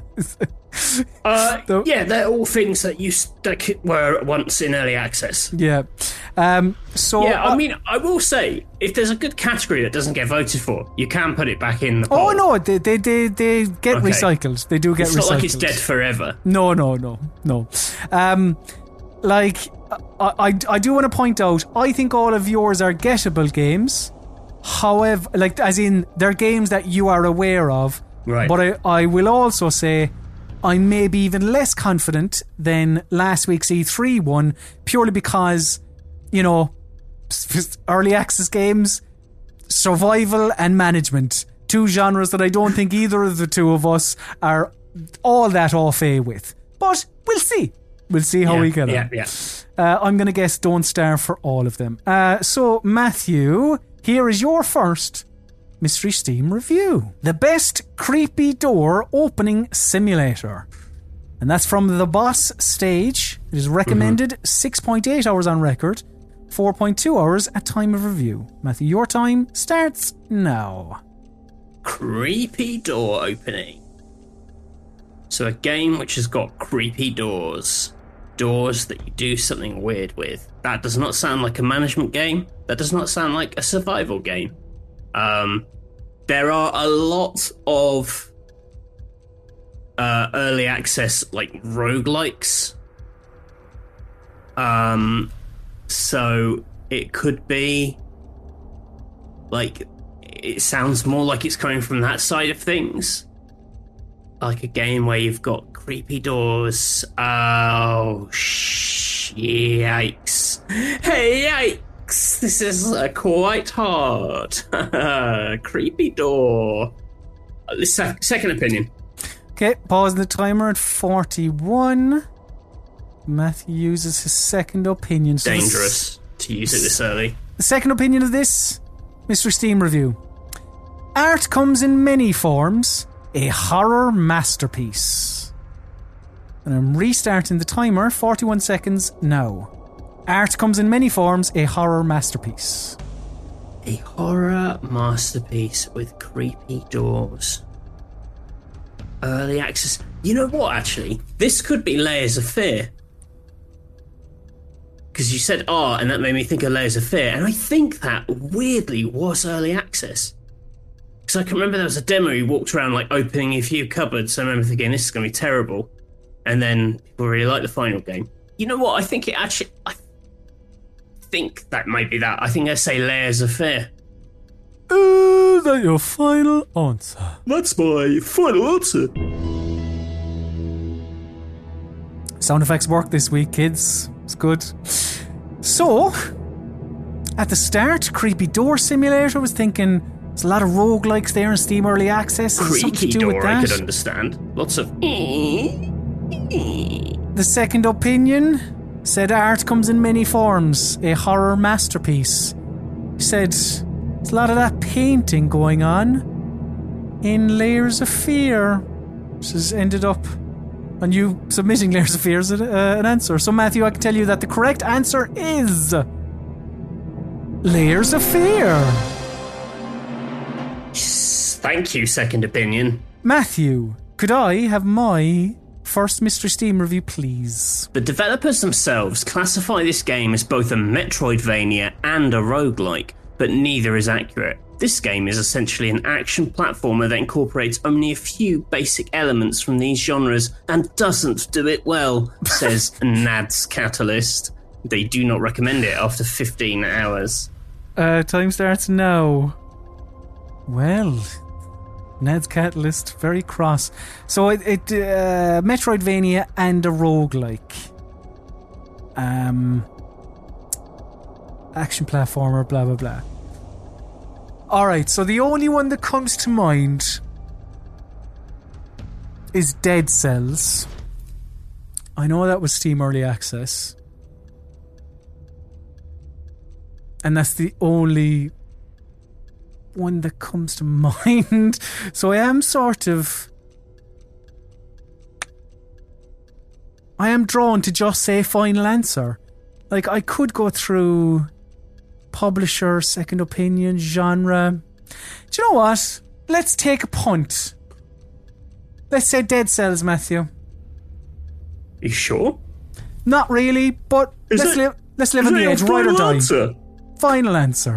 uh, the, yeah, they're all things that you that were once in early access. Yeah. Um, so yeah, I uh, mean, I will say, if there's a good category that doesn't get voted for, you can put it back in the poll. Oh no, they they they, they get okay. recycled. They do get it's recycled. It's not like it's dead forever. No, no, no, no. Um, like I, I, I do want to point out, I think all of yours are gettable games. However, like as in they're games that you are aware of. Right. But I, I will also say I'm maybe even less confident than last week's E three one, purely because, you know, early access games, survival and management, two genres that I don't think either of the two of us are all that au fait with. But we'll see. We'll see how yeah, we get yeah, on. Yeah. Uh, I'm going to guess Don't Starve for all of them. Uh, so, Matthew, here is your first Mystery Steam review. The best creepy door opening simulator. And that's from The Boss Stage. It is recommended mm-hmm. six point eight hours on record, four point two hours at time of review. Matthew, your time starts now. Creepy door opening. So a game which has got creepy doors. Doors that you do something weird with. That does not sound like a management game. That does not sound like a survival game. Um, there are a lot of uh, early access, like, roguelikes. Um, so it could be Like, it sounds more like it's coming from that side of things. Like a game where you've got creepy doors. Oh, sh- yikes. Hey, yikes. This is uh, quite hard. Creepy door. Uh, sec- second opinion. Okay, pause the timer at forty-one. Matthew uses his second opinion. So Dangerous to use it this early. The second opinion of this Mystery Steam review. Art comes in many forms. A horror masterpiece. And I'm restarting the timer. forty-one seconds now. Art comes in many forms. A horror masterpiece. A horror masterpiece with creepy doors. Early access. You know what, actually? This could be Layers of Fear. Because you said art, and that made me think of Layers of Fear. And I think that, weirdly, was early access. Because I can remember there was a demo you walked around, like, opening a few cupboards. So I remember thinking, this is going to be terrible. And then people really liked the final game. You know what? I think it actually... I think that might be that. I think I say Layers of Fear. Is that your final answer? That's my final answer. Sound effects work this week, kids. It's good. So, at the start, Creepy Door Simulator was thinking there's a lot of roguelikes there in Steam Early Access. Creaky to do door, with that. I could understand. Lots of... The second opinion said art comes in many forms. A horror masterpiece. He said there's a lot of that painting going on in Layers of Fear. Which has ended up on you submitting Layers of Fear as a, uh, an answer. So, Matthew, I can tell you that the correct answer is Layers of Fear. Thank you, second opinion. Matthew, could I have my first Mystery Steam review, please? The developers themselves classify this game as both a Metroidvania and a roguelike, but neither is accurate. This game is essentially an action platformer that incorporates only a few basic elements from these genres and doesn't do it well, says Nads Catalyst. They do not recommend it after fifteen hours. Uh, time starts now. Well, Ned's Catalyst, very cross. So it, it uh, Metroidvania and a roguelike. Um, action platformer, blah, blah, blah. Alright, so the only one that comes to mind is Dead Cells. I know that was Steam Early Access. And that's the only one that comes to mind. So I am sort of... I am drawn to just say final answer. Like, I could go through publisher, second opinion, genre. Do you know what? Let's take a punt. Let's say Dead Cells, Matthew. You sure? Not really, but Is let's, that- live, let's live on Is the that edge. your Ride or final die. answer? Final answer.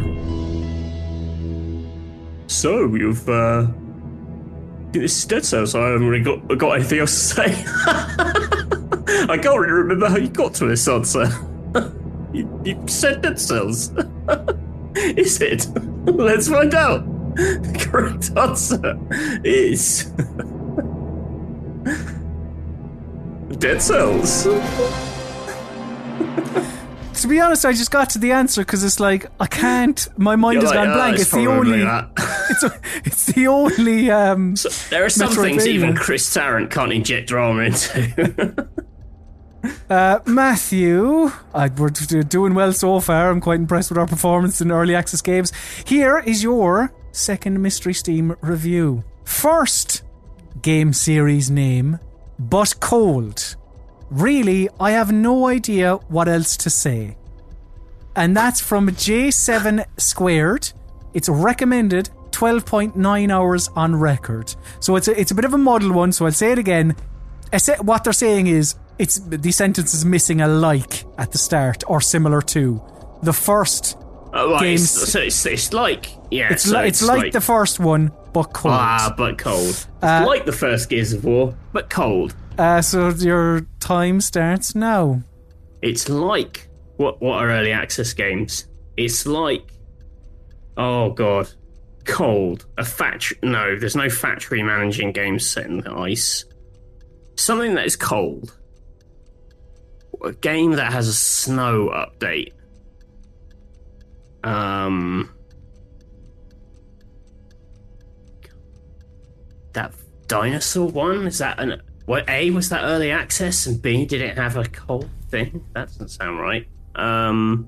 So, you've, uh... This is Dead Cells. I haven't really got, got anything else to say. I can't really remember how you got to this answer. you, you said Dead Cells. Is it? Let's find out. The correct answer is... Dead Cells. To be honest, I just got to the answer because it's like, I can't, my mind You're has like, gone "Oh, blank. it's It's the probably only, that." it's, a, it's the only, um, So there are some things Metroidvania. even Chris Tarrant can't inject drama into. uh, Matthew, I, we're d- doing well so far. I'm quite impressed with our performance in early access games. Here is your second Mystery Steam review. First game series name, But Cold. Really, I have no idea what else to say. And that's from J seven Squared. It's recommended twelve point nine hours on record. So it's a, it's a bit of a muddled one, so I'll say it again. I say, what they're saying is, it's the sentence is missing a like at the start, or similar to. The first Oh, right, games... it's, so it's, it's like... Yeah, It's, so li- it's like, the first one, but cold. Ah, but cold. It's Uh, like the first Gears of War, but cold. Uh, so your time starts now. It's like... What, what are early access games? It's like Oh, God. Cold. A factory. No, there's no factory managing games set in the ice. Something that is cold. A game that has a snow update. Um. That dinosaur one? Is that an. What, A, was that early access? And B, did it have a cold thing? That doesn't sound right. Um.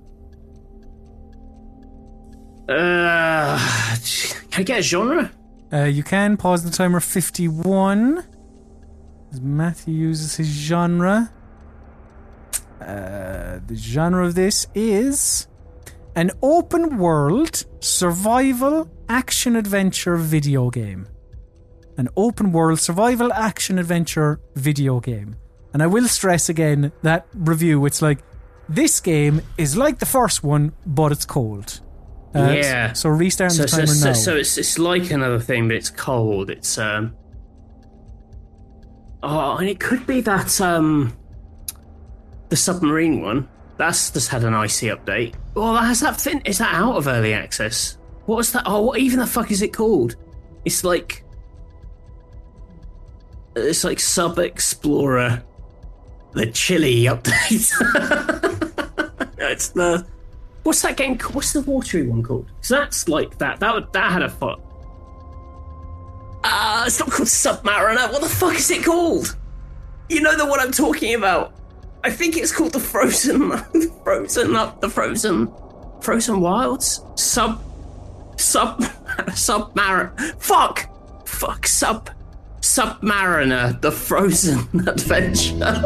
Uh, can I get a genre? Uh, you can pause the timer fifty-one. As Matthew uses his genre. Uh, the genre of this is an open world survival action adventure video game. An open world survival action adventure video game. And I will stress again that review, it's like, this game is like the first one, but it's cold. Uh, yeah. So restarting so, the timer so, now. So, so it's it's like another thing, but it's cold. It's um. Oh, and it could be that um. The submarine one. That's just had an icy update. Oh, has that fin- is that out of early access? What was that? Oh, what even the fuck is it called? It's like. It's like Sub Explorer, the Chile update. It's the. What's that game? What's the watery one called? Because that's like that. That would, that had a foot. Ah, uh, it's not called Submariner. What the fuck is it called? You know the one I'm talking about. I think it's called the Frozen, Frozen up the Frozen, Frozen Wilds. Sub, sub, Submariner. Fuck, fuck. Sub, Submariner. The Frozen Adventure.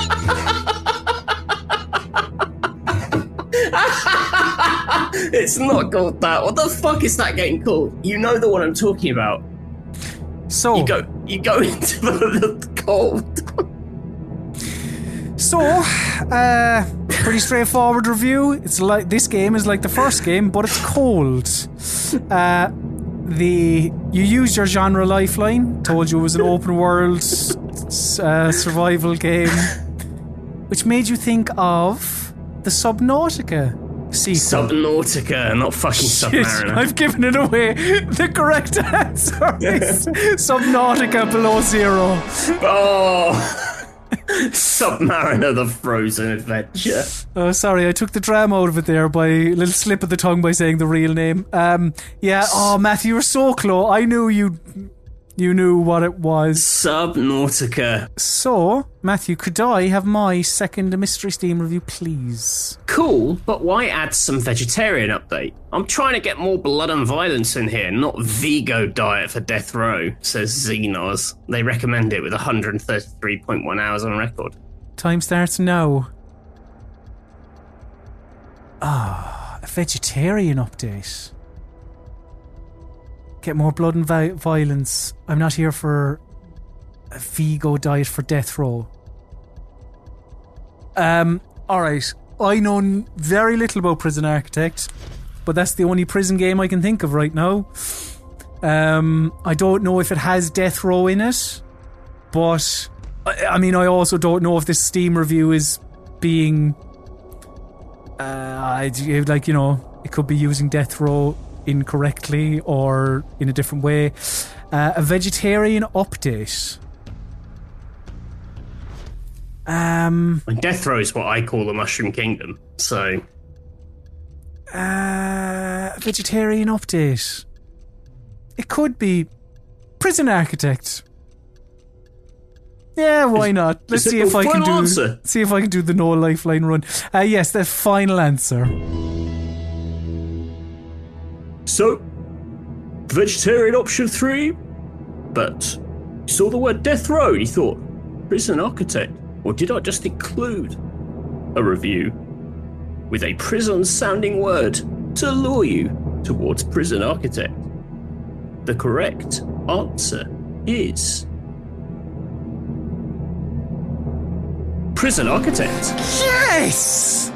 It's not called that. What the fuck is that game called? You know the one I'm talking about. So you go, you go into the, the cold. So, uh, pretty straightforward review. It's like this game is like the first game, but it's cold. Uh, the you used your genre lifeline. Told you it was an open world uh, survival game, which made you think of the Subnautica sequel. Subnautica, not fucking Shit, Submariner. I've given it away. The correct answer is Subnautica Below Zero. Oh. Submariner, the Frozen Adventure. Oh, sorry, I took the drama out of it there by a little slip of the tongue by saying the real name. Um, yeah, oh, Matthew, you were so close. I knew you you knew what it was. Subnautica. So, Matthew, could I have my second Mystery Steam review, please? Cool, but why add some vegetarian update? I'm trying to get more blood and violence in here, not Vigo diet for death row, says Xenos. They recommend it with one hundred thirty-three point one hours on record. Time starts now. Ah, oh, a vegetarian update. Get more blood and vi- violence. I'm not here for a Vigo diet for death row. Um, alright. I know n- very little about Prison Architect, but that's the only prison game I can think of right now. Um, I don't know if it has death row in it, but I, I mean, I also don't know if this Steam review is being uh, I, like, you know, it could be using death row incorrectly or in a different way. Uh, a vegetarian update. Um, and death row is what I call the Mushroom Kingdom, so... Uh, vegetarian update. It could be Prison Architect. Yeah, why is, not? Let's see if, if I can do answer? see if I can do the no lifeline run. Uh, yes, the final answer. So, vegetarian option three, but you saw the word death row, you thought, Prison Architect, or did I just include a review with a prison-sounding word to lure you towards Prison Architect? The correct answer is Prison Architect. Yes!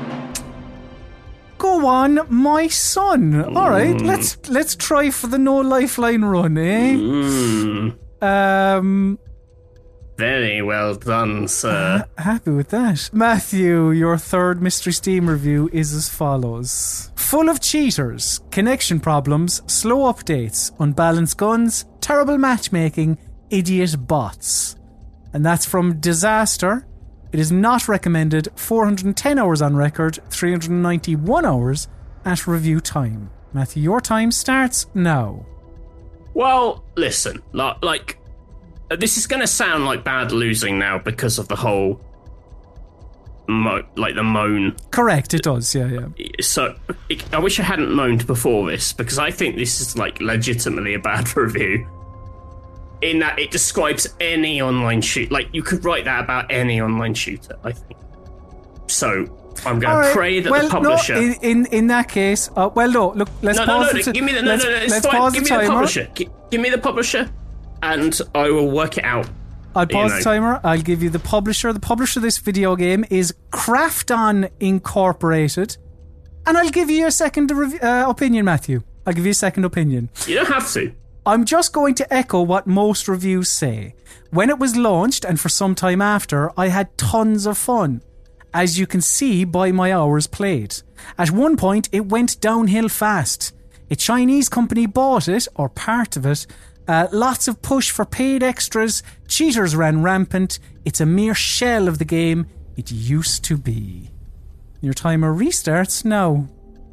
Go on, my son. Mm. All right, let's let's try for the no lifeline run, eh? Mm. Um, very well done, sir. Uh, happy with that, Matthew. Your third Mystery Steam review is as follows: full of cheaters, connection problems, slow updates, unbalanced guns, terrible matchmaking, idiot bots. And that's from Disaster. It is not recommended. four hundred ten hours on record, three hundred ninety-one hours at review time. Matthew, your time starts now. Well, listen, like, like this is going to sound like bad losing now because of the whole, mo- like the moan. Correct, it does, yeah, yeah. So, it, I wish I hadn't moaned before this, because I think this is, like, legitimately a bad review. In that it describes any online shoot. Like, you could write that about any online shooter, I think. So, I'm going All to right. pray that well, the publisher... No, in, in, in that case, uh, well, no, look, let's no, pause no, no, the t- give me the... No, let's, no, no, it's let's fine. pause Give the me the timer. publisher. G- give me the publisher, and I will work it out. I'll pause you know. the timer. I'll give you the publisher. The publisher of this video game is Krafton Incorporated. And I'll give you a second rev- uh, opinion, Matthew. I'll give you a second opinion. You don't have to. I'm just going to echo what most reviews say. When it was launched, and for some time after, I had tons of fun. As you can see by my hours played. At one point, it went downhill fast. A Chinese company bought it, or part of it. Uh, lots of push for paid extras. Cheaters ran rampant. It's a mere shell of the game it used to be. Your timer restarts now.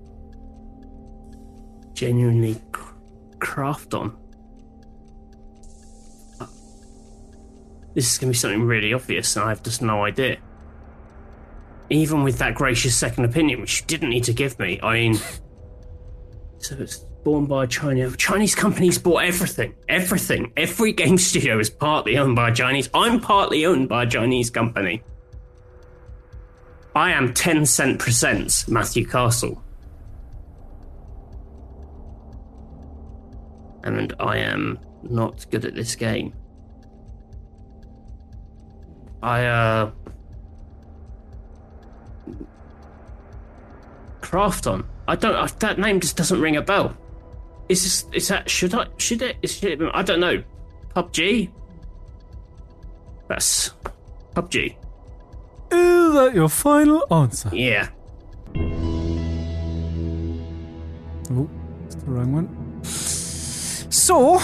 Genuinely cr- craft on. This is going to be something really obvious, and I have just no idea. Even with that gracious second opinion, which you didn't need to give me, I mean... So it's born by China. Chinese companies bought everything. Everything. Every game studio is partly owned by Chinese. I'm partly owned by a Chinese company. I am ten cent percent Matthew Castle. And I am not good at this game. I, uh... Krafton. I don't. I, that name just doesn't ring a bell. Is this? Is that? Should I? Should it? Is it? I don't know. P U B G. That's P U B G. Is that your final answer? Yeah. Oh, it's the wrong one. So,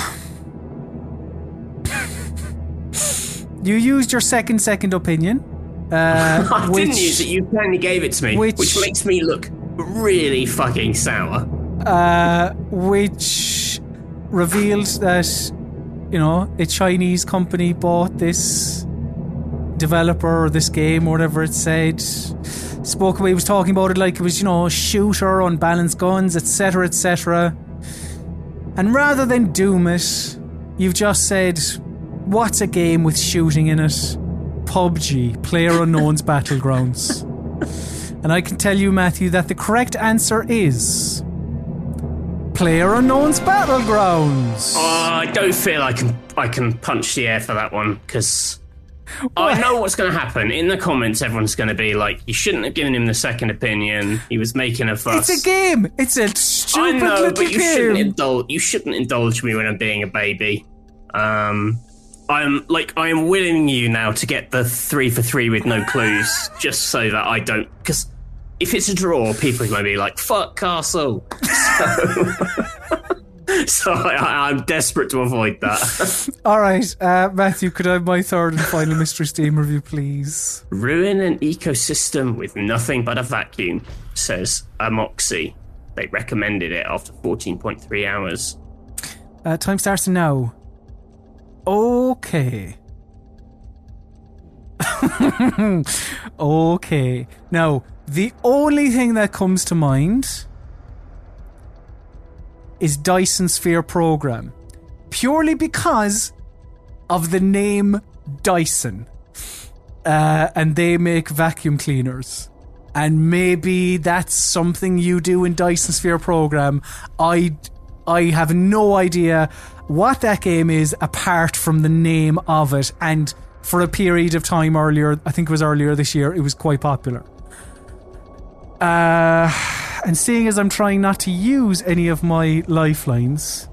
you used your second second opinion. Uh, I which, didn't use it. You kindly gave it to me, which- which, makes me look really fucking sour. uh, which revealed that, you know, a Chinese company bought this developer or this game or whatever it said. Spoke away, he was talking about it like it was, you know, shooter, unbalanced guns, et cetera, et cetera. And rather than doom it, you've just said, what's a game with shooting in it? P U B G, PlayerUnknown's Battlegrounds. And I can tell you, Matthew, that the correct answer is PlayerUnknown's Battlegrounds. Oh, I don't feel I can. I can punch the air for that one because I know what's going to happen. In the comments, everyone's going to be like, "You shouldn't have given him the second opinion. He was making a fuss." It's a game. It's a stupid I know, little but you shouldn't game. indulge. You shouldn't indulge me when I'm being a baby. Um, I'm like I am willing you now to get the three for three with no clues, just so that I don't. Because if it's a draw, people are going to be like, "Fuck Castle." So, so I, I'm desperate to avoid that. All right, uh, Matthew, could I have my third and final Mystery Steam review, please? Ruin an ecosystem with nothing but a vacuum, says Amoxie. They recommended it after fourteen point three hours. Uh, time starts now. Okay. Okay. Now, the only thing that comes to mind is Dyson Sphere Program. Purely because of the name Dyson. Uh, and they make vacuum cleaners. And maybe that's something you do in Dyson Sphere Program. I, I have no idea what that game is apart from the name of it. And for a period of time earlier, I think it was earlier this year, it was quite popular. Uh, and seeing as I'm trying not to use any of my lifelines,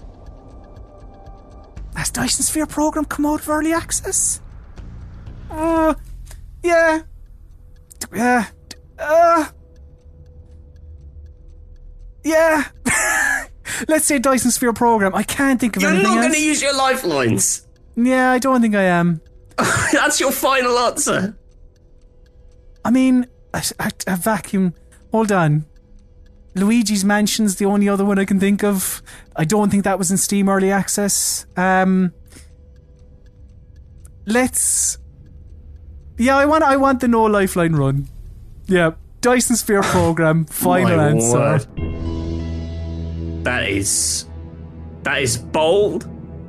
has Dyson Sphere Program come out of early access? Uh, yeah. Yeah. Uh, Yeah. Let's say Dyson Sphere program. I can't think of You're anything not else. going to use your lifelines. Yeah, I don't think I am. That's your final answer. I mean, a, a, a vacuum. Hold on. Luigi's Mansion's the only other one I can think of. I don't think that was in Steam Early Access. Um, let's. Yeah, I want. I want the no lifeline run. Yeah, Dyson Sphere program. Final My answer. word. That is. That is bold.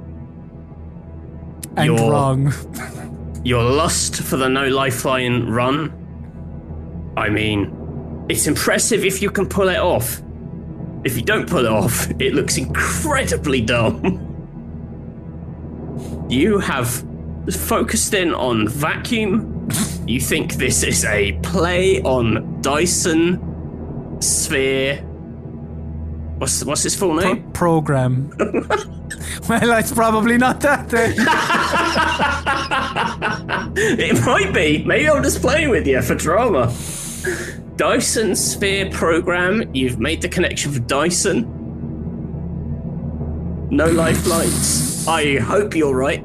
And Your- wrong. Your lust for the no lifeline run. I mean, it's impressive if you can pull it off. If you don't pull it off, it looks incredibly dumb. You have focused in on vacuum. You think this is a play on Dyson Sphere. What's what's his full Pro- name? program. Well, it's probably not that then. It might be. Maybe I'm just playing with you for drama. Dyson Sphere program. You've made the connection for Dyson. No lifelines. I hope you're right.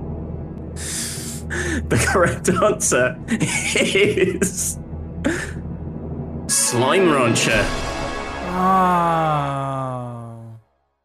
The correct answer is Slime Rancher. Oh.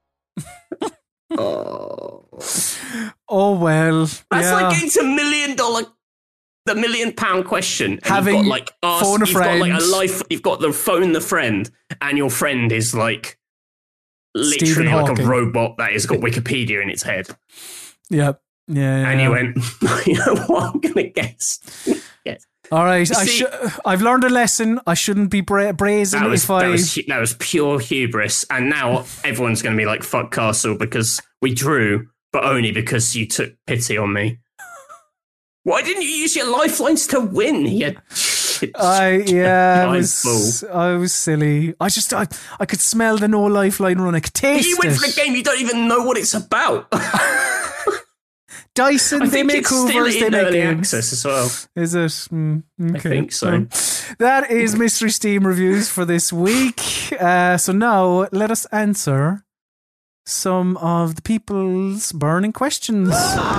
Oh. Oh well. That's yeah. like getting to million dollar, the million pound question. And Having you've got like ask, phone a you've got like a friend. life. You've got the phone the friend, and your friend is like Stephen literally like Hawking. a robot that has got Wikipedia in its head. Yep. Yeah, yeah. And you went, you know what? I'm gonna guess. Yes. All right. I see- should. I've learned a lesson. I shouldn't be bra- brazen That was if I. that was hu- that was pure hubris, and now everyone's going to be like, "Fuck Castle," because we drew, but only because you took pity on me. Why didn't you use your lifelines to win? You I yeah, I giant was I was silly. I just I, I could smell the no lifeline run. I could taste You went it. for the game. You don't even know what it's about. Dyson, I they think make it's still Hoovers, they in make early games. access as well. Is it? Mm, okay. I think so. Well, that is Mystery Steam Reviews for this week. Uh, so now let us answer some of the people's burning questions.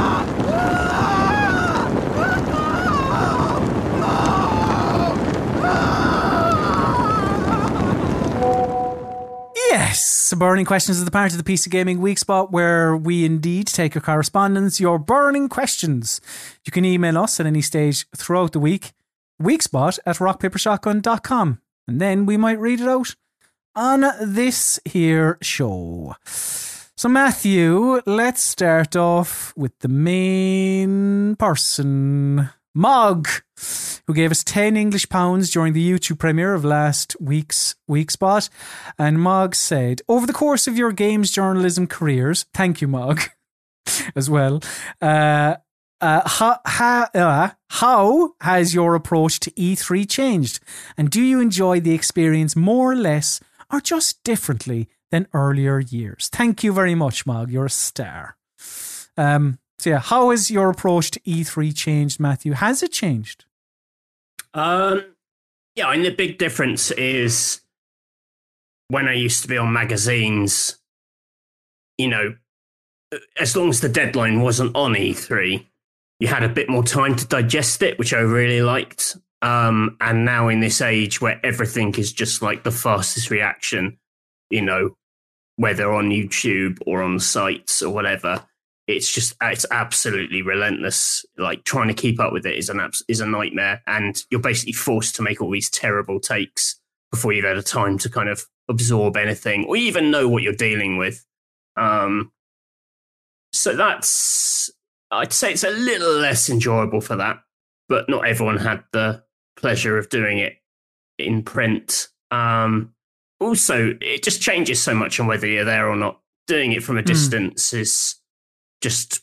Yes, Burning Questions is the part of the P C Gaming Week Spot where we indeed take your correspondence, your burning questions. You can email us at any stage throughout the week, weekspot at rock paper shotgun dot com, and then we might read it out on this here show. So Matthew, let's start off with the main person, Mog, who gave us ten English pounds during the YouTube premiere of last week's Week Spot. And Mog said, over the course of your games journalism careers, thank you, Mog, as well, uh, uh, how, how, uh, how has your approach to E three changed? And do you enjoy the experience more or less, or just differently than earlier years? Thank you very much, Mog. You're a star. Um, so yeah, how has your approach to E three changed, Matthew? Has it changed? Um, yeah, I mean, the big difference is when I used to be on magazines, you know, as long as the deadline wasn't on E three, you had a bit more time to digest it, which I really liked. Um, and now in this age where everything is just like the fastest reaction, you know, whether on YouTube or on sites or whatever, it's just, it's absolutely relentless. Like trying to keep up with it is an abs- is a nightmare. And you're basically forced to make all these terrible takes before you've had a time to kind of absorb anything or even know what you're dealing with. Um, so that's, I'd say it's a little less enjoyable for that, but not everyone had the pleasure of doing it in print. Um, also, it just changes so much on whether you're there or not. Doing it from a distance mm. is just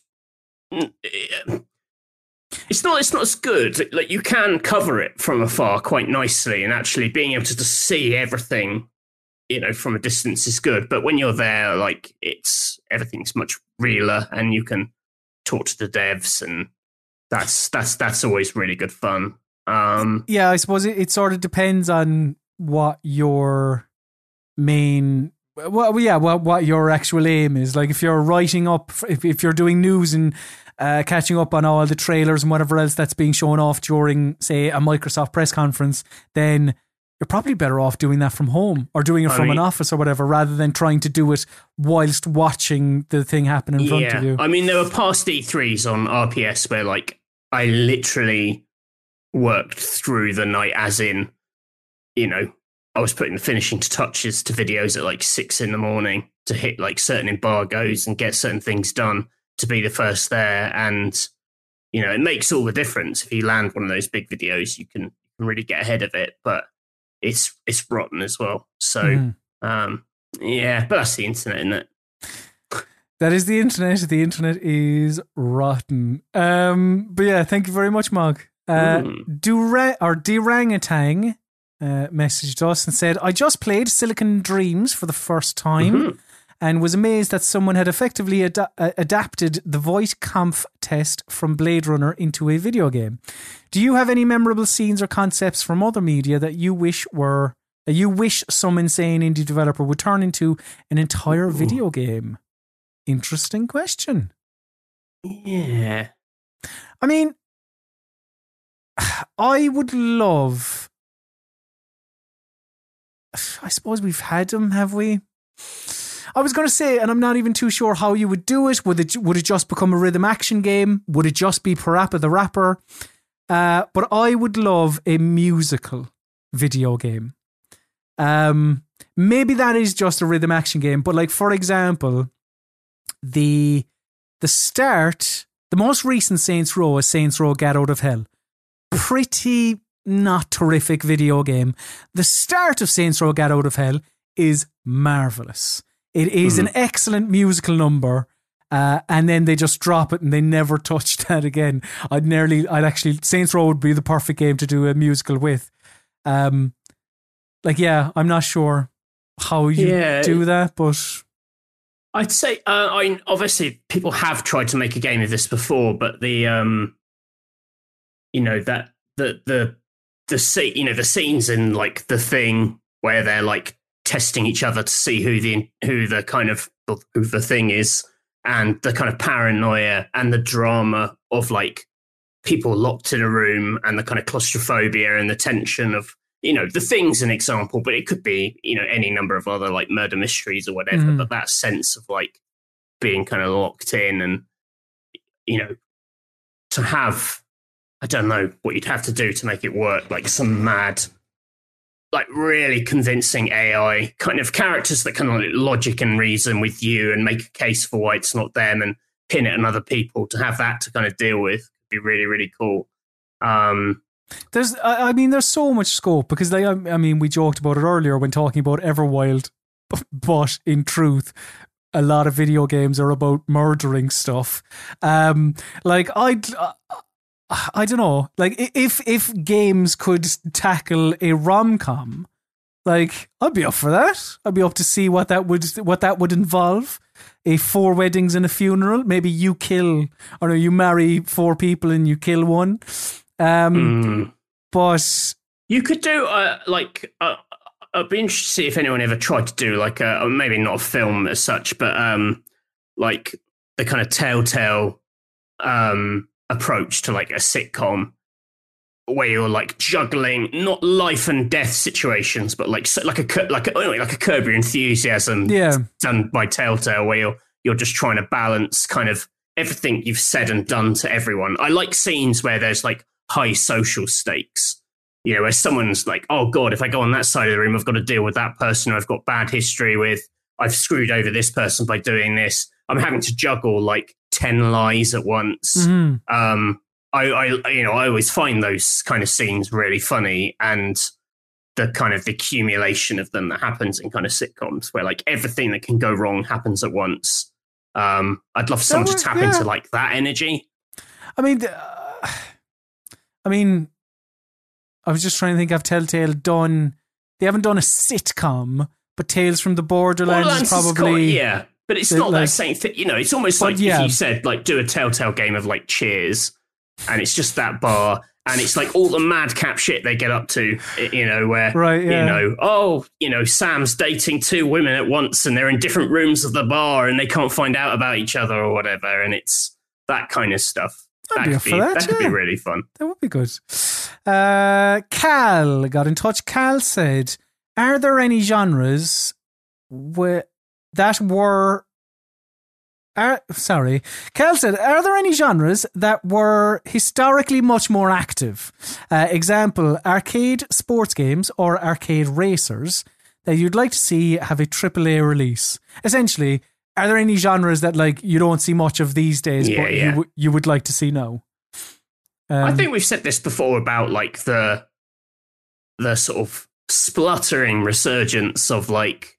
it's not it's not as good. Like you can cover it from afar quite nicely, and actually being able to just see everything, you know, from a distance is good. But when you're there, like it's everything's much realer, and you can talk to the devs, and that's that's that's always really good fun. Um, yeah, I suppose it, it sort of depends on what your main. Well, yeah, what what your actual aim is. Like if you're writing up, if if you're doing news and uh, catching up on all the trailers and whatever else that's being shown off during, say, a Microsoft press conference, then you're probably better off doing that from home or doing it I from mean, an office or whatever, rather than trying to do it whilst watching the thing happen in front yeah. of you. I mean, there were past E threes on R P S where, like, I literally worked through the night, as in, you know, I was putting the finishing touches to videos at like six in the morning to hit like certain embargoes and get certain things done to be the first there. And, you know, it makes all the difference. If you land one of those big videos, you can, you can really get ahead of it, but it's, it's rotten as well. So, mm. um, yeah, but that's the internet, isn't it? That is the internet. The internet is rotten. Um, but yeah, thank you very much, Mog. Uh, mm. Dura- or Derangatang Uh, messaged us and said, I just played Silicon Dreams for the first time mm-hmm. and was amazed that someone had effectively ad- uh, adapted the Voight-Kampff test from Blade Runner into a video game. Do you have any memorable scenes or concepts from other media that you wish were that you wish some insane indie developer would turn into an entire Ooh. video game? Interesting question. Yeah. I mean, I would love... I suppose we've had them, have we? I was going to say, and I'm not even too sure how you would do it. Would it would it just become a rhythm action game? Would it just be Parappa the Rapper? Uh, but I would love a musical video game. Um, maybe that is just a rhythm action game. But like, for example, the the start, the most recent Saints Row is Saints Row Get Out of Hell. Pretty not terrific video game. The start of Saints Row Get Out of Hell is marvelous. It is mm-hmm. an excellent musical number, uh, and then they just drop it and they never touch that again. I'd nearly, I'd actually, Saints Row would be the perfect game to do a musical with. Um, like, yeah, I'm not sure how you yeah. do that, but I'd say, uh, I mean, obviously people have tried to make a game of this before, but the, um, you know, that the the the scene, you know, the scenes in like The Thing where they're like testing each other to see who the who the kind of who the thing is, and the kind of paranoia and the drama of like people locked in a room and the kind of claustrophobia and the tension of, you know, The Thing's an example, but it could be, you know, any number of other like murder mysteries or whatever. Mm. But that sense of like being kind of locked in and, you know, to have, I don't know what you'd have to do to make it work, like some mad, like really convincing A I kind of characters that can like logic and reason with you and make a case for why it's not them and pin it on other people. To have that to kind of deal with would be really, really cool. Um, there's, I mean, there's so much scope because they, I mean, we joked about it earlier when talking about Everwild, but in truth, a lot of video games are about murdering stuff. Um, like I'd, uh, I don't know, like if if games could tackle a rom-com, like I'd be up for that. I'd be up to see what that would what that would involve. A four weddings and a funeral. Maybe you kill, or no, you marry four people and you kill one. Um, mm. But you could do uh, like uh, I'd be interested to see if anyone ever tried to do like a, maybe not a film as such, but um, like the kind of Telltale um. approach to like a sitcom where you're like juggling not life and death situations, but like like a like a, like a Curb Your Enthusiasm, yeah, done by Telltale, where you're you're just trying to balance kind of everything you've said and done to everyone. I like scenes where there's like high social stakes, you know, where someone's like, oh god, if I go on that side of the room, I've got to deal with that person who I've got bad history with. I've screwed over this person by doing this. I'm having to juggle like ten lies at once. Mm-hmm. Um, I, I, you know, I always find those kind of scenes really funny, and the kind of the accumulation of them that happens in kind of sitcoms where like everything that can go wrong happens at once. Um, I'd love someone to tap yeah. into like that energy. I mean, uh, I mean, I was just trying to think. Have Telltale done? They haven't done a sitcom, but Tales from the Borderlands Borderlands is probably is quite, yeah. But it's not like, that same thing. You know, it's almost like yeah. if you said, like, do a Telltale game of, like, Cheers, and it's just that bar, And it's like all the madcap shit they get up to, you know, where, right, yeah. you know, oh, you know, Sam's dating two women at once and they're in different rooms of the bar and they can't find out about each other or whatever. And it's that kind of stuff. I'd that be could, up be, for that, that could yeah. be really fun. That would be good. Uh, Cal got in touch. Cal said, are there any genres where, that were... Are, sorry. Cal said, are there any genres that were historically much more active? Uh, example, arcade sports games or arcade racers that you'd like to see have a triple A release? Essentially, are there any genres that like you don't see much of these days, Yeah, but yeah. you, w- you would like to see now? Um, I think we've said this before about like the the sort of spluttering resurgence of like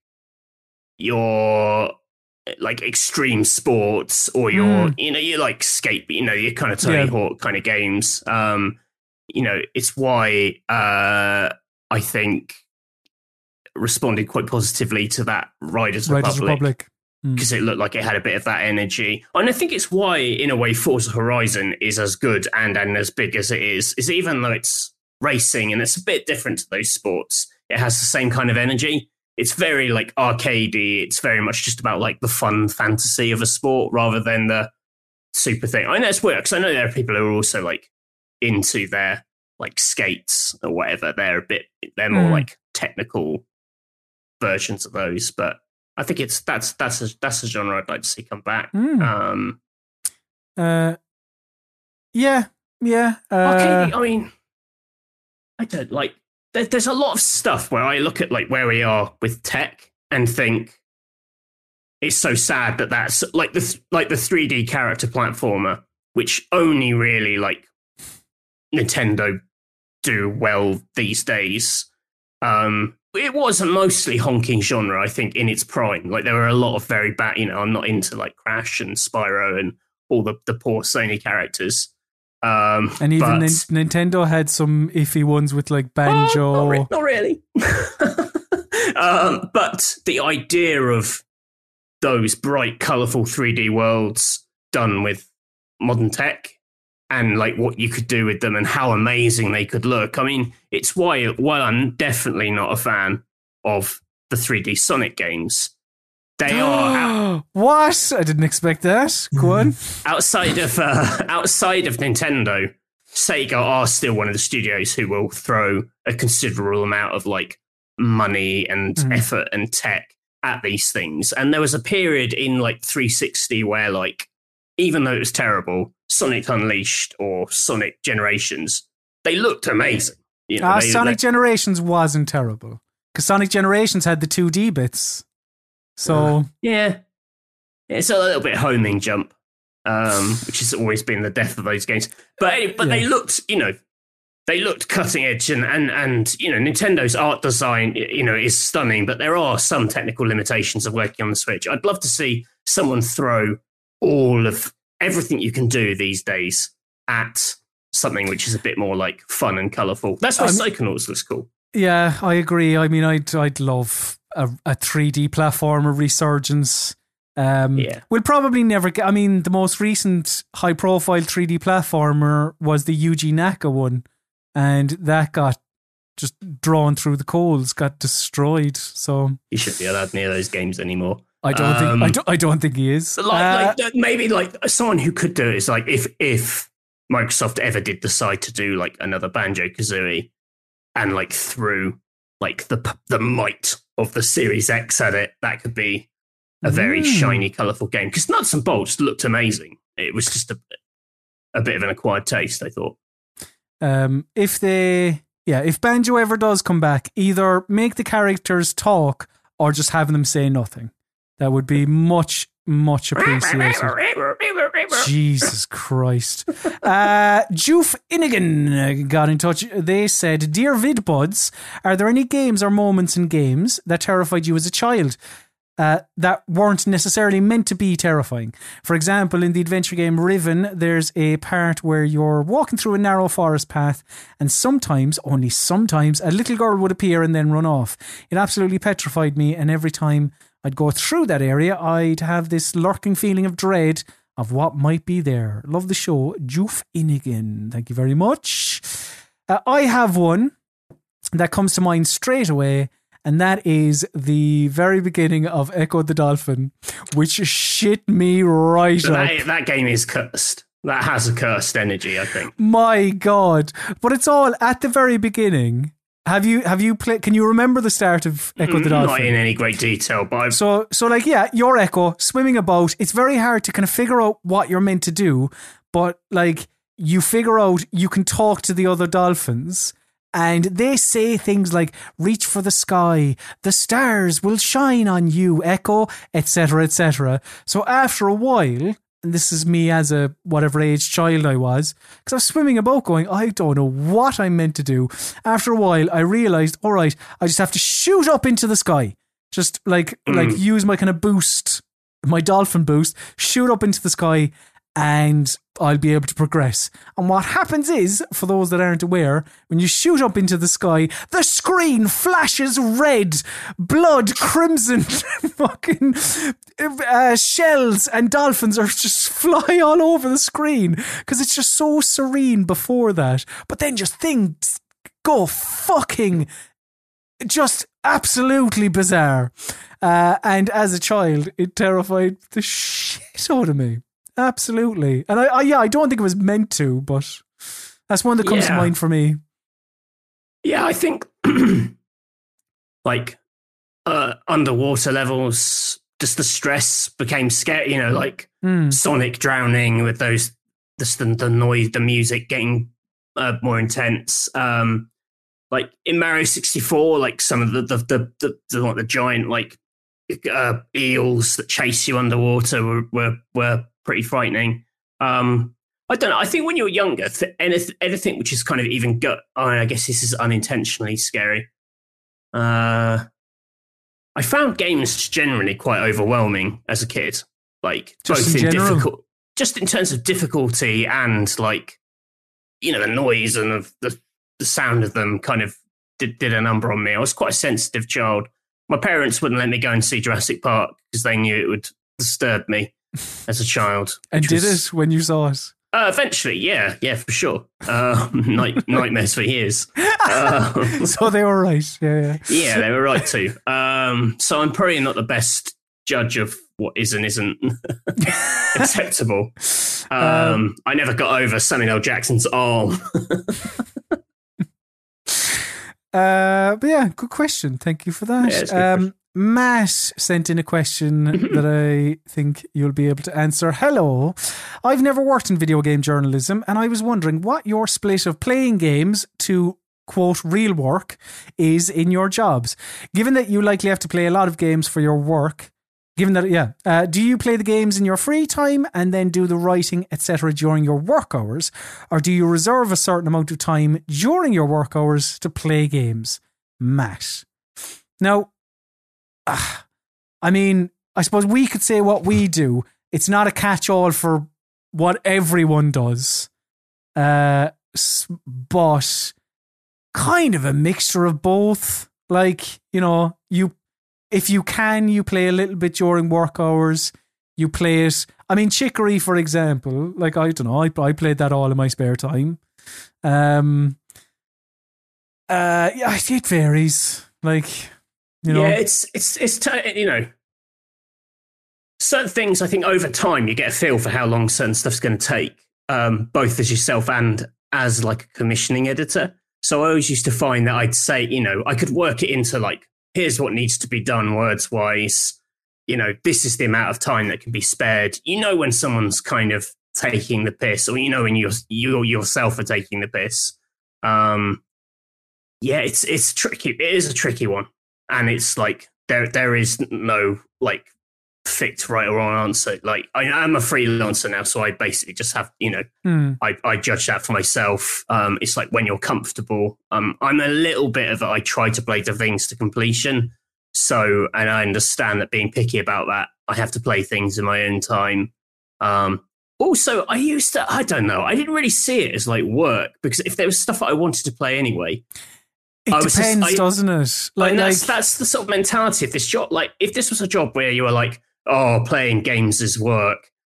your like extreme sports or your Mm. you know you like skate you know your kind of Tony Yeah. Hawk kind of games. Um, you know it's why uh, I think responded quite positively to that Riders Riders Republic. Republic. Because it looked like it had a bit of that energy. And I think it's why, in a way, Forza Horizon is as good and, and as big as it is, is even though it's racing and it's a bit different to those sports, it has the same kind of energy. It's very, like, arcadey. It's very much just about, like, the fun fantasy of a sport rather than the super thing. I know it's weird, because I know there are people who are also, like, into their, like, skates or whatever. They're a bit, they're more, Mm. like, technical versions of those, but I think it's that's that's a that's a genre I'd like to see come back. Mm. Um, Uh, yeah, yeah. Uh, okay, I mean, I don't like. There, there's a lot of stuff where I look at like where we are with tech and think it's so sad that that's like the th- like the three D character platformer, which only really like Nintendo do well these days. Um, it was a mostly honking genre, I think, in its prime. Like there were a lot of very bad, you know, I'm not into like Crash and Spyro and all the, the poor Sony characters. Um, and even but, Nin- Nintendo had some iffy ones with like Banjo. Oh, not, re- not really. um, but the idea of those bright, colourful three D worlds done with modern tech and like what you could do with them and how amazing they could look. I mean, it's why, why I'm definitely not a fan of the three D Sonic games. They are out- What? I didn't expect that. Go on. outside of uh, outside of Nintendo. Sega are still one of the studios who will throw a considerable amount of like money and Mm. effort and tech at these things. And there was a period in like three sixty where like, even though it was terrible, Sonic Unleashed or Sonic Generations, they looked amazing. You know, Ah, they- Sonic they- Generations wasn't terrible because Sonic Generations had the two D bits. So yeah, it's a little bit homing jump, um, which has always been the death of those games. But anyway, but they Yeah. looked, you know, they looked cutting edge, and and and you know, Nintendo's art design, you know, is stunning. But there are some technical limitations of working on the Switch. I'd love to see someone throw all of everything you can do these days at something which is a bit more like fun and colourful. That's why Um, Psychonauts looks cool. yeah, I agree. I mean, I'd I'd love a, a three D platformer resurgence. Um, Yeah. We'll probably never get. I mean, the most recent high profile three D platformer was the Yuji Naka one, and that got just drawn through the coals, got destroyed. So You shouldn't be allowed near those games anymore. I don't think Um, I don't, I don't think he is. Like, Uh, like maybe like someone who could do it is like if if Microsoft ever did decide to do like another Banjo Kazooie and like threw like the p- the might of the Series X at it, that could be a very Mm. shiny, colourful game. Because Nuts and Bolts looked amazing. It was just a a bit of an acquired taste, I thought. Um, if they, yeah, if Banjo ever does come back, either make the characters talk or just have them say nothing. That would be much, much appreciated. Jesus Christ. Uh, Joof Innigan got in touch. They said, Dear VidBuds, are there any games or moments in games that terrified you as a child? Uh, that weren't necessarily meant to be terrifying. For example, in the adventure game Riven, there's a part where you're walking through a narrow forest path, and sometimes, only sometimes, a little girl would appear and then run off. It absolutely petrified me, and every time I'd go through that area, I'd have this lurking feeling of dread. of what might be there. Love the show. Joof Innigan. Thank you very much. Uh, I have one that comes to mind straight away, and that is the very beginning of Echo the Dolphin, which shit me right So up. that, that game is cursed. That has a cursed energy, I think. My God. But it's all at the very beginning. Have you have you played? Can you remember the start of Echo the Dolphin? Not in any great detail, but I've, So, so like, yeah, you're Echo swimming about. It's very hard to kind of figure out what you're meant to do, but like, you figure out you can talk to the other dolphins, and they say things like, "Reach for the sky, the stars will shine on you, Echo," et cetera, et cetera. So after a while, and this is me as a whatever age child I was, because I was swimming about going, I don't know what I'm meant to do. After a while, I realised, all right, I just have to shoot up into the sky. Just like mm. like use my kind of boost, my dolphin boost, shoot up into the sky, and I'll be able to progress. And what happens is, for those that aren't aware, when you shoot up into the sky, the screen flashes red, blood, crimson, fucking uh, shells and dolphins are just fly all over the screen because it's just so serene before that. But then just things go fucking just absolutely bizarre. Uh, and as a child, it terrified the shit out of me. Absolutely. And I, I, yeah, I don't think it was meant to, but that's one that comes yeah. to mind for me. Yeah, I think like uh, underwater levels, just the stress became scary, you know, like mm. Sonic drowning with those, just the, the noise, the music getting uh, more intense. Um, like in Mario sixty-four, like some of the, the, the, the, the, like the giant, like uh, eels that chase you underwater were, were, were pretty frightening. Um, I don't know. I think when you're younger, th- anything, anything which is kind of even gut, oh, I guess this is unintentionally scary. Uh, I found games generally quite overwhelming as a kid, like just both in, in general? difficult, just in terms of difficulty and like, you know, the noise and the the, the sound of them kind of did, did a number on me. I was quite a sensitive child. My parents wouldn't let me go and see Jurassic Park because they knew it would disturb me as a child. And did was, it when you saw it? Uh, eventually, yeah, yeah, for sure. Uh, night, nightmares for years. Uh, so they were right. Yeah, yeah. Yeah, they were right too. Um, so I'm probably not the best judge of what is and isn't acceptable. Um, um, I never got over Samuel L. Jackson's arm. uh, but yeah, good question. Thank you for that. Yeah, um, Matt sent in a question that I think you'll be able to answer. Hello, I've never worked in video game journalism, and I was wondering what your split of playing games to, quote, real work is in your jobs. Given that you likely have to play a lot of games for your work, given that, yeah, uh, do you play the games in your free time and then do the writing, et cetera during your work hours? Or do you reserve a certain amount of time during your work hours to play games? Matt. Now, uh, I mean, I suppose we could say what we do. It's not a catch-all for what everyone does. Uh, but kind of a mixture of both. Like, you know, you if you can, you play a little bit during work hours. You play it. I mean, Chicory, for example. Like, I don't know. I, I played that all in my spare time. Um. Uh. Yeah, it varies. Like, you know. Yeah, it's it's it's t- you know, certain things. I think over time you get a feel for how long certain stuff's going to take. Um, both as yourself and as like a commissioning editor. So I always used to find that I'd say, you know, I could work it into like, here's what needs to be done words wise. You know, this is the amount of time that can be spared. You know, when someone's kind of taking the piss, or you know, when you you yourself are taking the piss. Um, yeah, it's it's tricky. It is a tricky one, and it's like there there is no like fixed right or wrong answer. Like I am a freelancer now, so I basically just have, you know, mm. I, I judge that for myself. Um, it's like when you're comfortable. Um, I'm a little bit of a, I try to play the things to completion. So, and I understand that being picky about that, I have to play things in my own time. Um, also, I used to, I don't know, I didn't really see it as like work, because if there was stuff that I wanted to play anyway, it I was depends, just, I, doesn't it? Like, and that's, like that's the sort of mentality of this job. Like, if this was a job where you were like, oh, playing games is work,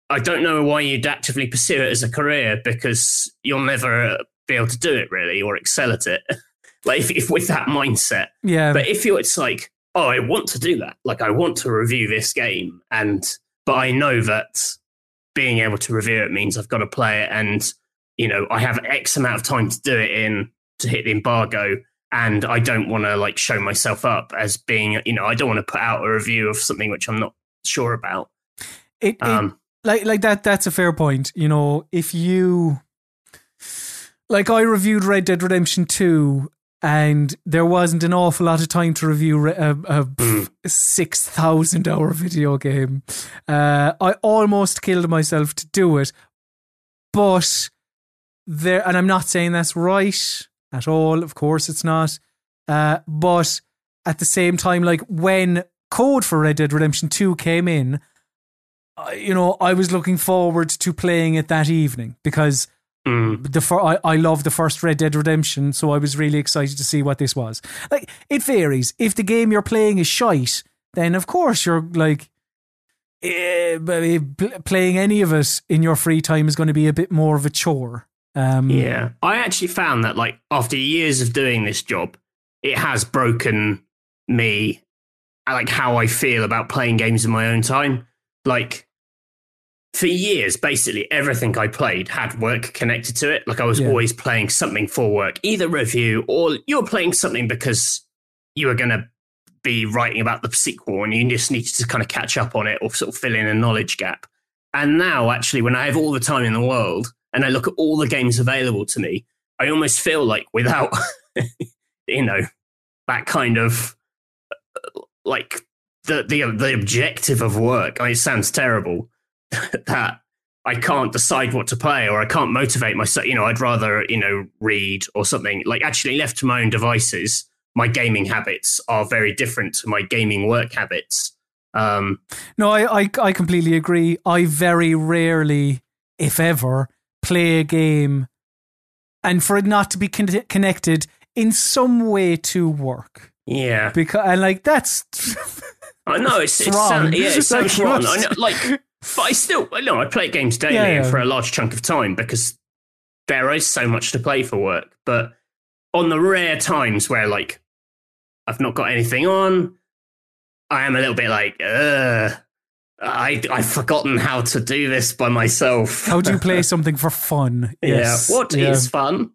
I don't know why you'd actively pursue it as a career, because you'll never be able to do it really or excel at it. Like if, if with that mindset. Yeah. But if you're, it's like, oh, I want to do that. Like I want to review this game, and but I know that being able to review it means I've got to play it, and you know I have X amount of time to do it in to hit the embargo, and I don't want to like show myself up as being, you know, I don't want to put out a review of something which I'm not sure about. It, it Um, like like that. That's a fair point. You know, if you like, I reviewed Red Dead Redemption two. And there wasn't an awful lot of time to review a, a, a six thousand hour video game. Uh, I almost killed myself to do it. But there, and I'm not saying that's right at all. Of course it's not. Uh, but at the same time, like when code for Red Dead Redemption two came in, uh, you know, I was looking forward to playing it that evening because Mm. The fir- I, I love the first Red Dead Redemption, so I was really excited to see what this was. Like, it varies. If the game you're playing is shite, then of course you're like, eh, playing any of it in your free time is going to be a bit more of a chore. Um, yeah, I actually found that like after years of doing this job, it has broken me, like how I feel about playing games in my own time. Like, for years, basically everything I played had work connected to it. Like I was Yeah. always playing something for work, either review or you're playing something because you were going to be writing about the sequel and you just needed to kind of catch up on it or sort of fill in a knowledge gap. And now actually when I have all the time in the world and I look at all the games available to me, I almost feel like without, you know, that kind of like the, the, the objective of work, I mean, it sounds terrible, that I can't decide what to play or I can't motivate myself. You know, I'd rather, you know, read or something. Like actually left to my own devices, my gaming habits are very different to my gaming work habits. Um, no, I, I, I completely agree. I very rarely, if ever, play a game and for it not to be con- connected in some way to work. yeah. Because, and like, that's... I know, it's, it's wrong. sound, yeah, it sounds Like, wrong. what? I know, like... But I still, no, I play games daily Yeah, and yeah. for a large chunk of time because there is so much to play for work. But on the rare times where, like, I've not got anything on, I am a little bit like, ugh, I, I've forgotten how to do this by myself. How do you play something for fun? Yes. Yeah, what is fun?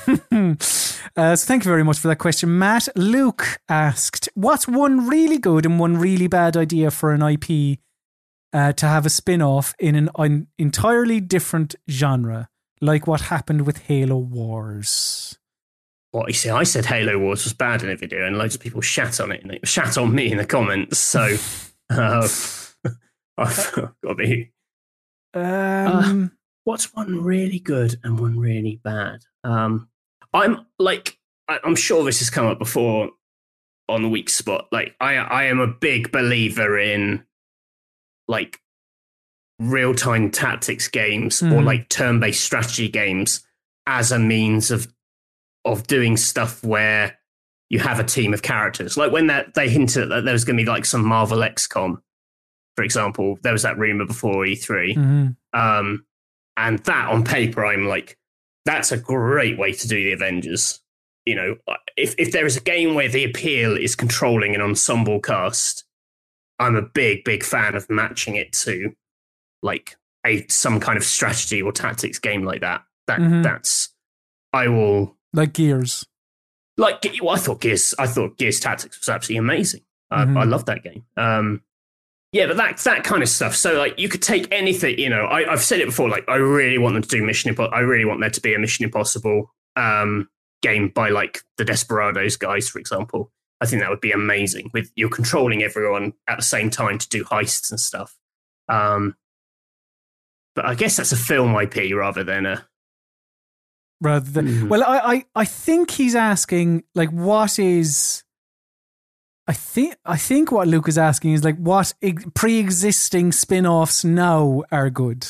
uh, so thank you very much for that question, Matt. Luke asked, what's one really good and one really bad idea for an I P Uh, to have a spin-off in an, an entirely different genre, like what happened with Halo Wars? What you see, I said Halo Wars was bad in a video, and loads of people shat on it, and shat on me in the comments. So uh, I've got to be. Um, Uh, what's one really good and one really bad? Um, I'm like, I, I'm sure this has come up before on the weak spot. Like, I, I am a big believer in like real-time tactics games or Mhm. like turn-based strategy games as a means of of doing stuff where you have a team of characters. Like when that they hinted that there was going to be like some Marvel X COM, for example. There was that rumor before E three. mhm. Um, and that on paper, I'm like, that's a great way to do the Avengers. You know, if if there is a game where the appeal is controlling an ensemble cast, I'm a big, big fan of matching it to like a some kind of strategy or tactics game like that. That Mhm. that's I will Like Gears. like. Well, I thought Gears. I thought Gears Tactics was absolutely amazing. I, Mhm. I love that game. Um, yeah, but that that kind of stuff. So like, you could take anything. You know, I, I've said it before. Like, I really want them to do Mission Impossible. I really want there to be a Mission Impossible um, game by like the Desperados guys, for example. I think that would be amazing. With you're controlling everyone at the same time to do heists and stuff. Um, but I guess that's a film I P rather than a. Rather than, Mhm. well, I, I, I think he's asking like what is. I think I think what Luke is asking is like what e- pre-existing spin-offs now are good.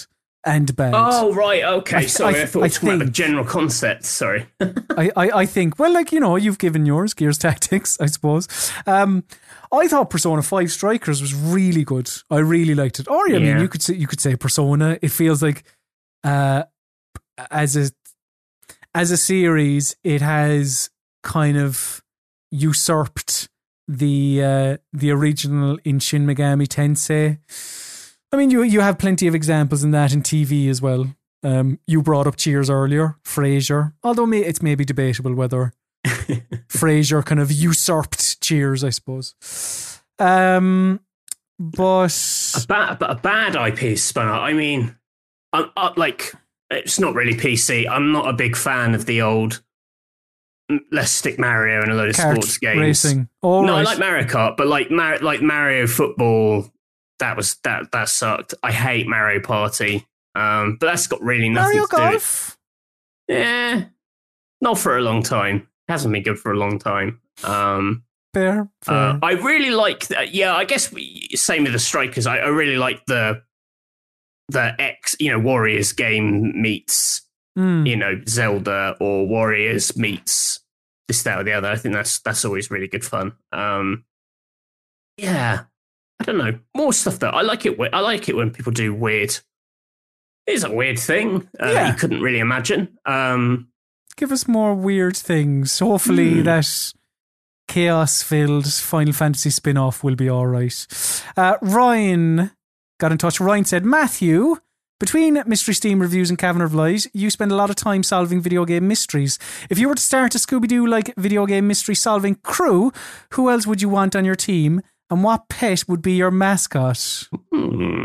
and bad. Oh, right. Okay. I- Sorry. I, I- thought we I were talking about the think- general concept. Sorry. I, I, I think, well, like, you know, you've given yours, Gears Tactics, I suppose. Um, I thought Persona five Strikers was really good. I really liked it. Or, I mean, Yeah. you could say, you could say Persona. It feels like, uh, as a, as a series, it has kind of usurped the, uh, the original in Shin Megami Tensei. I mean, you, you have plenty of examples in that in T V as well. Um, you brought up Cheers earlier, Frasier. Although may, it's maybe debatable whether Frasier kind of usurped Cheers, I suppose. Um, but A bad, but a bad I P is spun out. I mean, I'm, I, like, it's not really P C. I'm not a big fan of the old let's stick Mario and a load of kart sports games. racing. All no, right. I like Mario Kart, but like Mar- like Mario Football, that was that that sucked. I hate Mario Party. Um, but that's got really nothing Mario to do with Golf. Yeah, not for a long time. Hasn't been good for a long time. Um, Fair. fair. uh, I really like. that. Yeah, I guess we, same with the Strikers. I, I really like the the X, you know, Warriors game meets Mm. you know Zelda, or Warriors meets this, that, or the other. I think that's that's always really good fun. Um, yeah, I don't know, more stuff though. I like it. When, I like it when people do weird. It's a weird thing uh, Yeah. that you couldn't really imagine. Um, Give us more weird things. Hopefully Hmm. that chaos-filled Final Fantasy spin-off will be all right. Uh, Ryan got in touch. Ryan said, Matthew, between Mystery Steam reviews and Cavern of Light, you spend a lot of time solving video game mysteries. If you were to start a Scooby-Doo like video game mystery solving crew, who else would you want on your team, and what pet would be your mascot? hmm.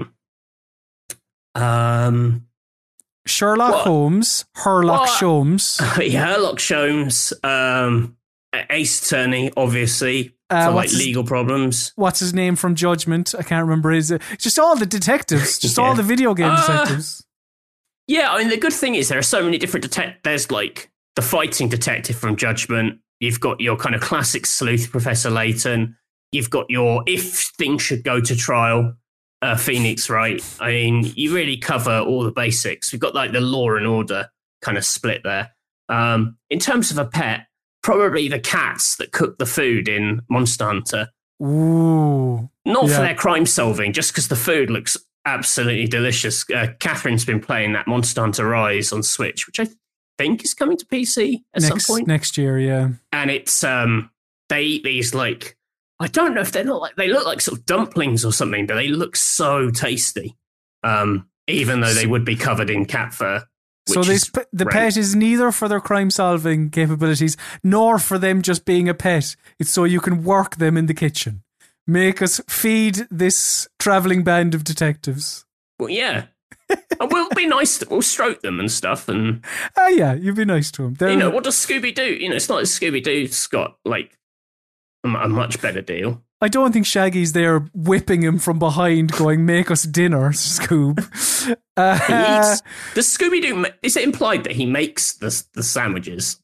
Um, Sherlock What? Holmes, Herlock What? Sholmes. yeah, Sherlock Holmes, um, Ace Attorney, obviously, Uh, for like what's his- legal problems. What's his name from Judgment? I can't remember his. Uh, just all the detectives, just Yeah. all the video game Uh, detectives. Yeah, I mean, the good thing is there are so many different detectives. There's like the fighting detective from Judgment. You've got your kind of classic sleuth, Professor Layton. You've got your if things should go to trial, uh, Phoenix Wright. I mean, you really cover all the basics. We've got like the law and order kind of split there. Um, in terms of a pet, probably the cats that cook the food in Monster Hunter. Ooh, Not Yeah. for their crime solving, just because the food looks absolutely delicious. Uh, Catherine's been playing that Monster Hunter Rise on Switch, which I think is coming to P C at next some point. next year, yeah. And it's um, they eat these like I don't know if they're not like they look like sort of dumplings or something, but they look so tasty. Um, even though they would be covered in cat fur. So which this is pe- the great. pet is neither for their crime solving capabilities nor for them just being a pet. It's so you can work them in the kitchen. Make us feed this traveling band of detectives. Well, yeah. And we'll be nice. To, we'll stroke them and stuff, and Ah, yeah, you'd be nice to them. They're, you know what does Scooby do? You know, it's not like Scooby Doo's got like a, a much better deal. I don't think Shaggy's there whipping him from behind, going, "Make us dinner, Scoob." Uh, He eats. Does Scooby Doo? Is it implied that he makes the the sandwiches?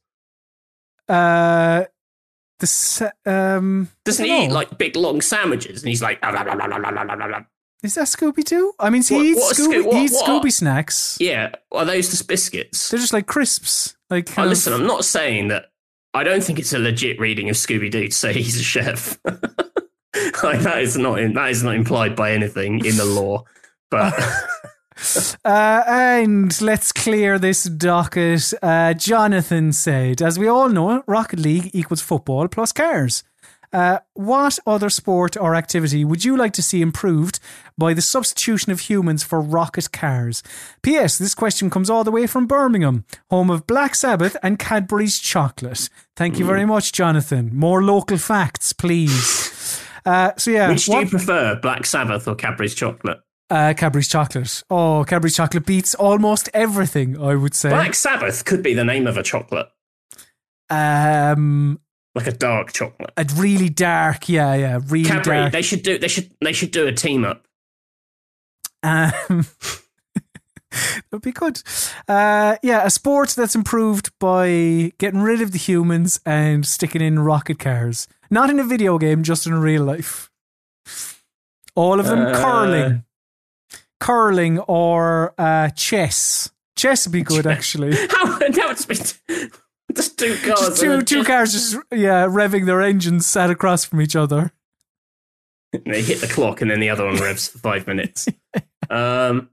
uh, the sa- um, Doesn't I he don't eat know. like big long sandwiches? And he's like, "Ah, blah, blah, blah, blah, blah, blah, blah, blah." Is that Scooby Doo? I mean, he What- eats what are Scooby. Scoo- what- he eats what Scooby are- snacks. yeah. Are those just biscuits? They're just like crisps. Like, Oh, kind of- listen, I'm not saying that. I don't think it's a legit reading of Scooby Doo to say he's a chef. Like that is not that is not implied by anything in the law. But Uh, and let's clear this docket. Uh, Jonathan said, as we all know, Rocket League equals football plus cars. Uh, what other sport or activity would you like to see improved by the substitution of humans for rocket cars? P S. This question comes all the way from Birmingham, home of Black Sabbath and Cadbury's chocolate. Thank you very much, Jonathan. More local facts, please. Uh, so yeah, which do what- you prefer, Black Sabbath or Cadbury's chocolate? Uh, Cadbury's chocolate. Oh, Cadbury's chocolate beats almost everything, I would say. Black Sabbath could be the name of a chocolate, Um, like a dark chocolate. a really dark, yeah, yeah, really Cadbury, dark. they should do. They should. They should do a team up. Um, that'd be good. Uh, yeah, a sport that's improved by getting rid of the humans and sticking in rocket cars. Not in a video game, just in real life. All of them Uh, curling. curling or uh, chess. Chess would be good, actually. How that would be just two cars. Just two and two just- cars just yeah revving their engines sat across from each other. They hit the clock and then the other one revs for five minutes. Um,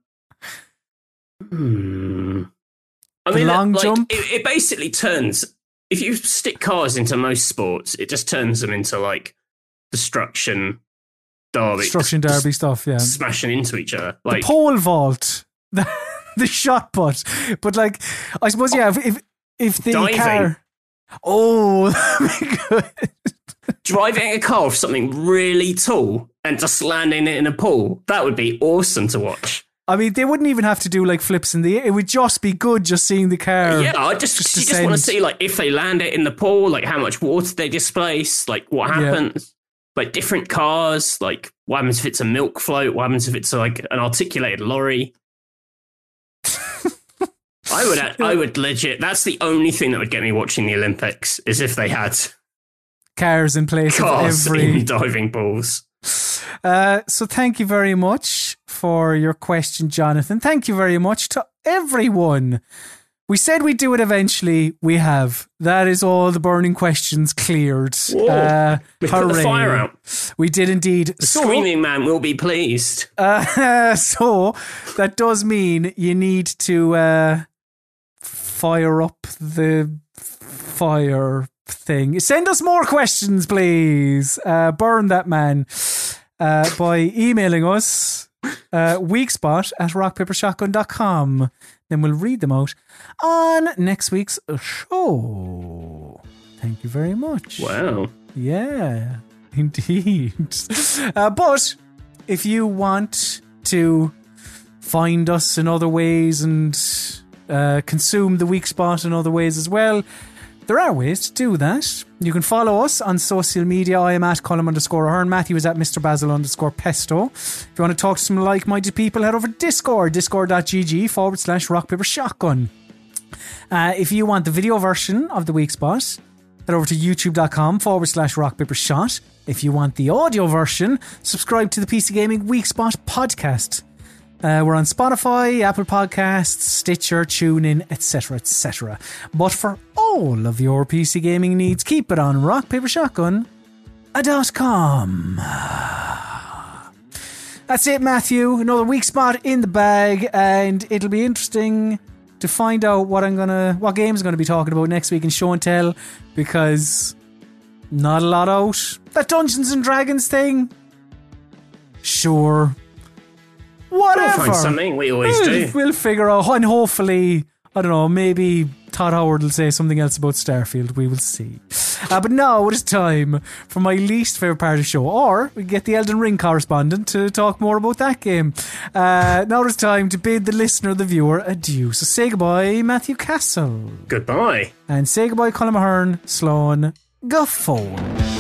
hmm. I The mean, long like, jump? It, it basically turns. If you stick cars into most sports, it just turns them into like destruction derby, Destruction just- derby stuff, yeah. just smashing into each other. The Like pole vault, the, the shot put. But like, I suppose, yeah, if if, if the Diving. car. Oh, that'd be good. driving a car off something really tall and just landing it in a pool. That would be awesome to watch. I mean, they wouldn't even have to do like flips in the air. It would just be good just seeing the car. Yeah, I just, just you just want to descend. see like if they land it in the pool, like how much water they displace, like what Yeah. happens. Like different cars, like what happens if it's a milk float? What happens if it's like an articulated lorry? I would, I would legit. That's the only thing that would get me watching the Olympics is if they had Cars in place cars of every. in diving pools. Uh, so thank you very much for your question, Jonathan. Thank you very much to everyone. We said we'd do it eventually. We have. That is all the burning questions cleared. Whoa. Uh, We put the hooray. fire out. We did indeed. The So, screaming man will be pleased. uh, so that does mean you need to uh, fire up the fire thing. Send us more questions, please. Uh, burn that man uh, by emailing us uh, weekspot at rock paper shotgun dot com. Then we'll read them out on next week's show. Thank you very much. Wow. Yeah, indeed. Uh, but if you want to find us in other ways and uh, consume the Weak Spot in other ways as well, there are ways to do that. You can follow us on social media. I am at Colm underscore Ahern. Matthew is at Mister Basil underscore Pesto. If you want to talk to some like-minded people, head over to Discord, discord.gg forward slash rock paper shotgun. Uh, if you want the video version of the Weak Spot, head over to youtube.com forward slash rock paper shot. If you want the audio version, subscribe to the P C Gaming Weak Spot podcast. Uh, we're on Spotify, Apple Podcasts, Stitcher, TuneIn, et cetera, et cetera. But for all of your P C gaming needs, keep it on rock paper shotgun dot com. That's it, Matthew. Another Weak Spot in the bag, and it'll be interesting to find out what I'm gonna, what games I'm gonna be talking about next week in Show and Tell, because not a lot out. That Dungeons and Dragons thing, sure. Whatever. We'll find something. We always we'll, do. We'll figure out, and hopefully, I don't know, maybe Todd Howard will say something else about Starfield. We will see. Uh, but now it is time for my least favourite part of the show, or we get the Elden Ring correspondent to talk more about that game. Uh, now it is time to bid the listener, the viewer, adieu. So say goodbye, Matthew Castle. Goodbye. And say goodbye, Colm Ahern, Sloan Gaffone.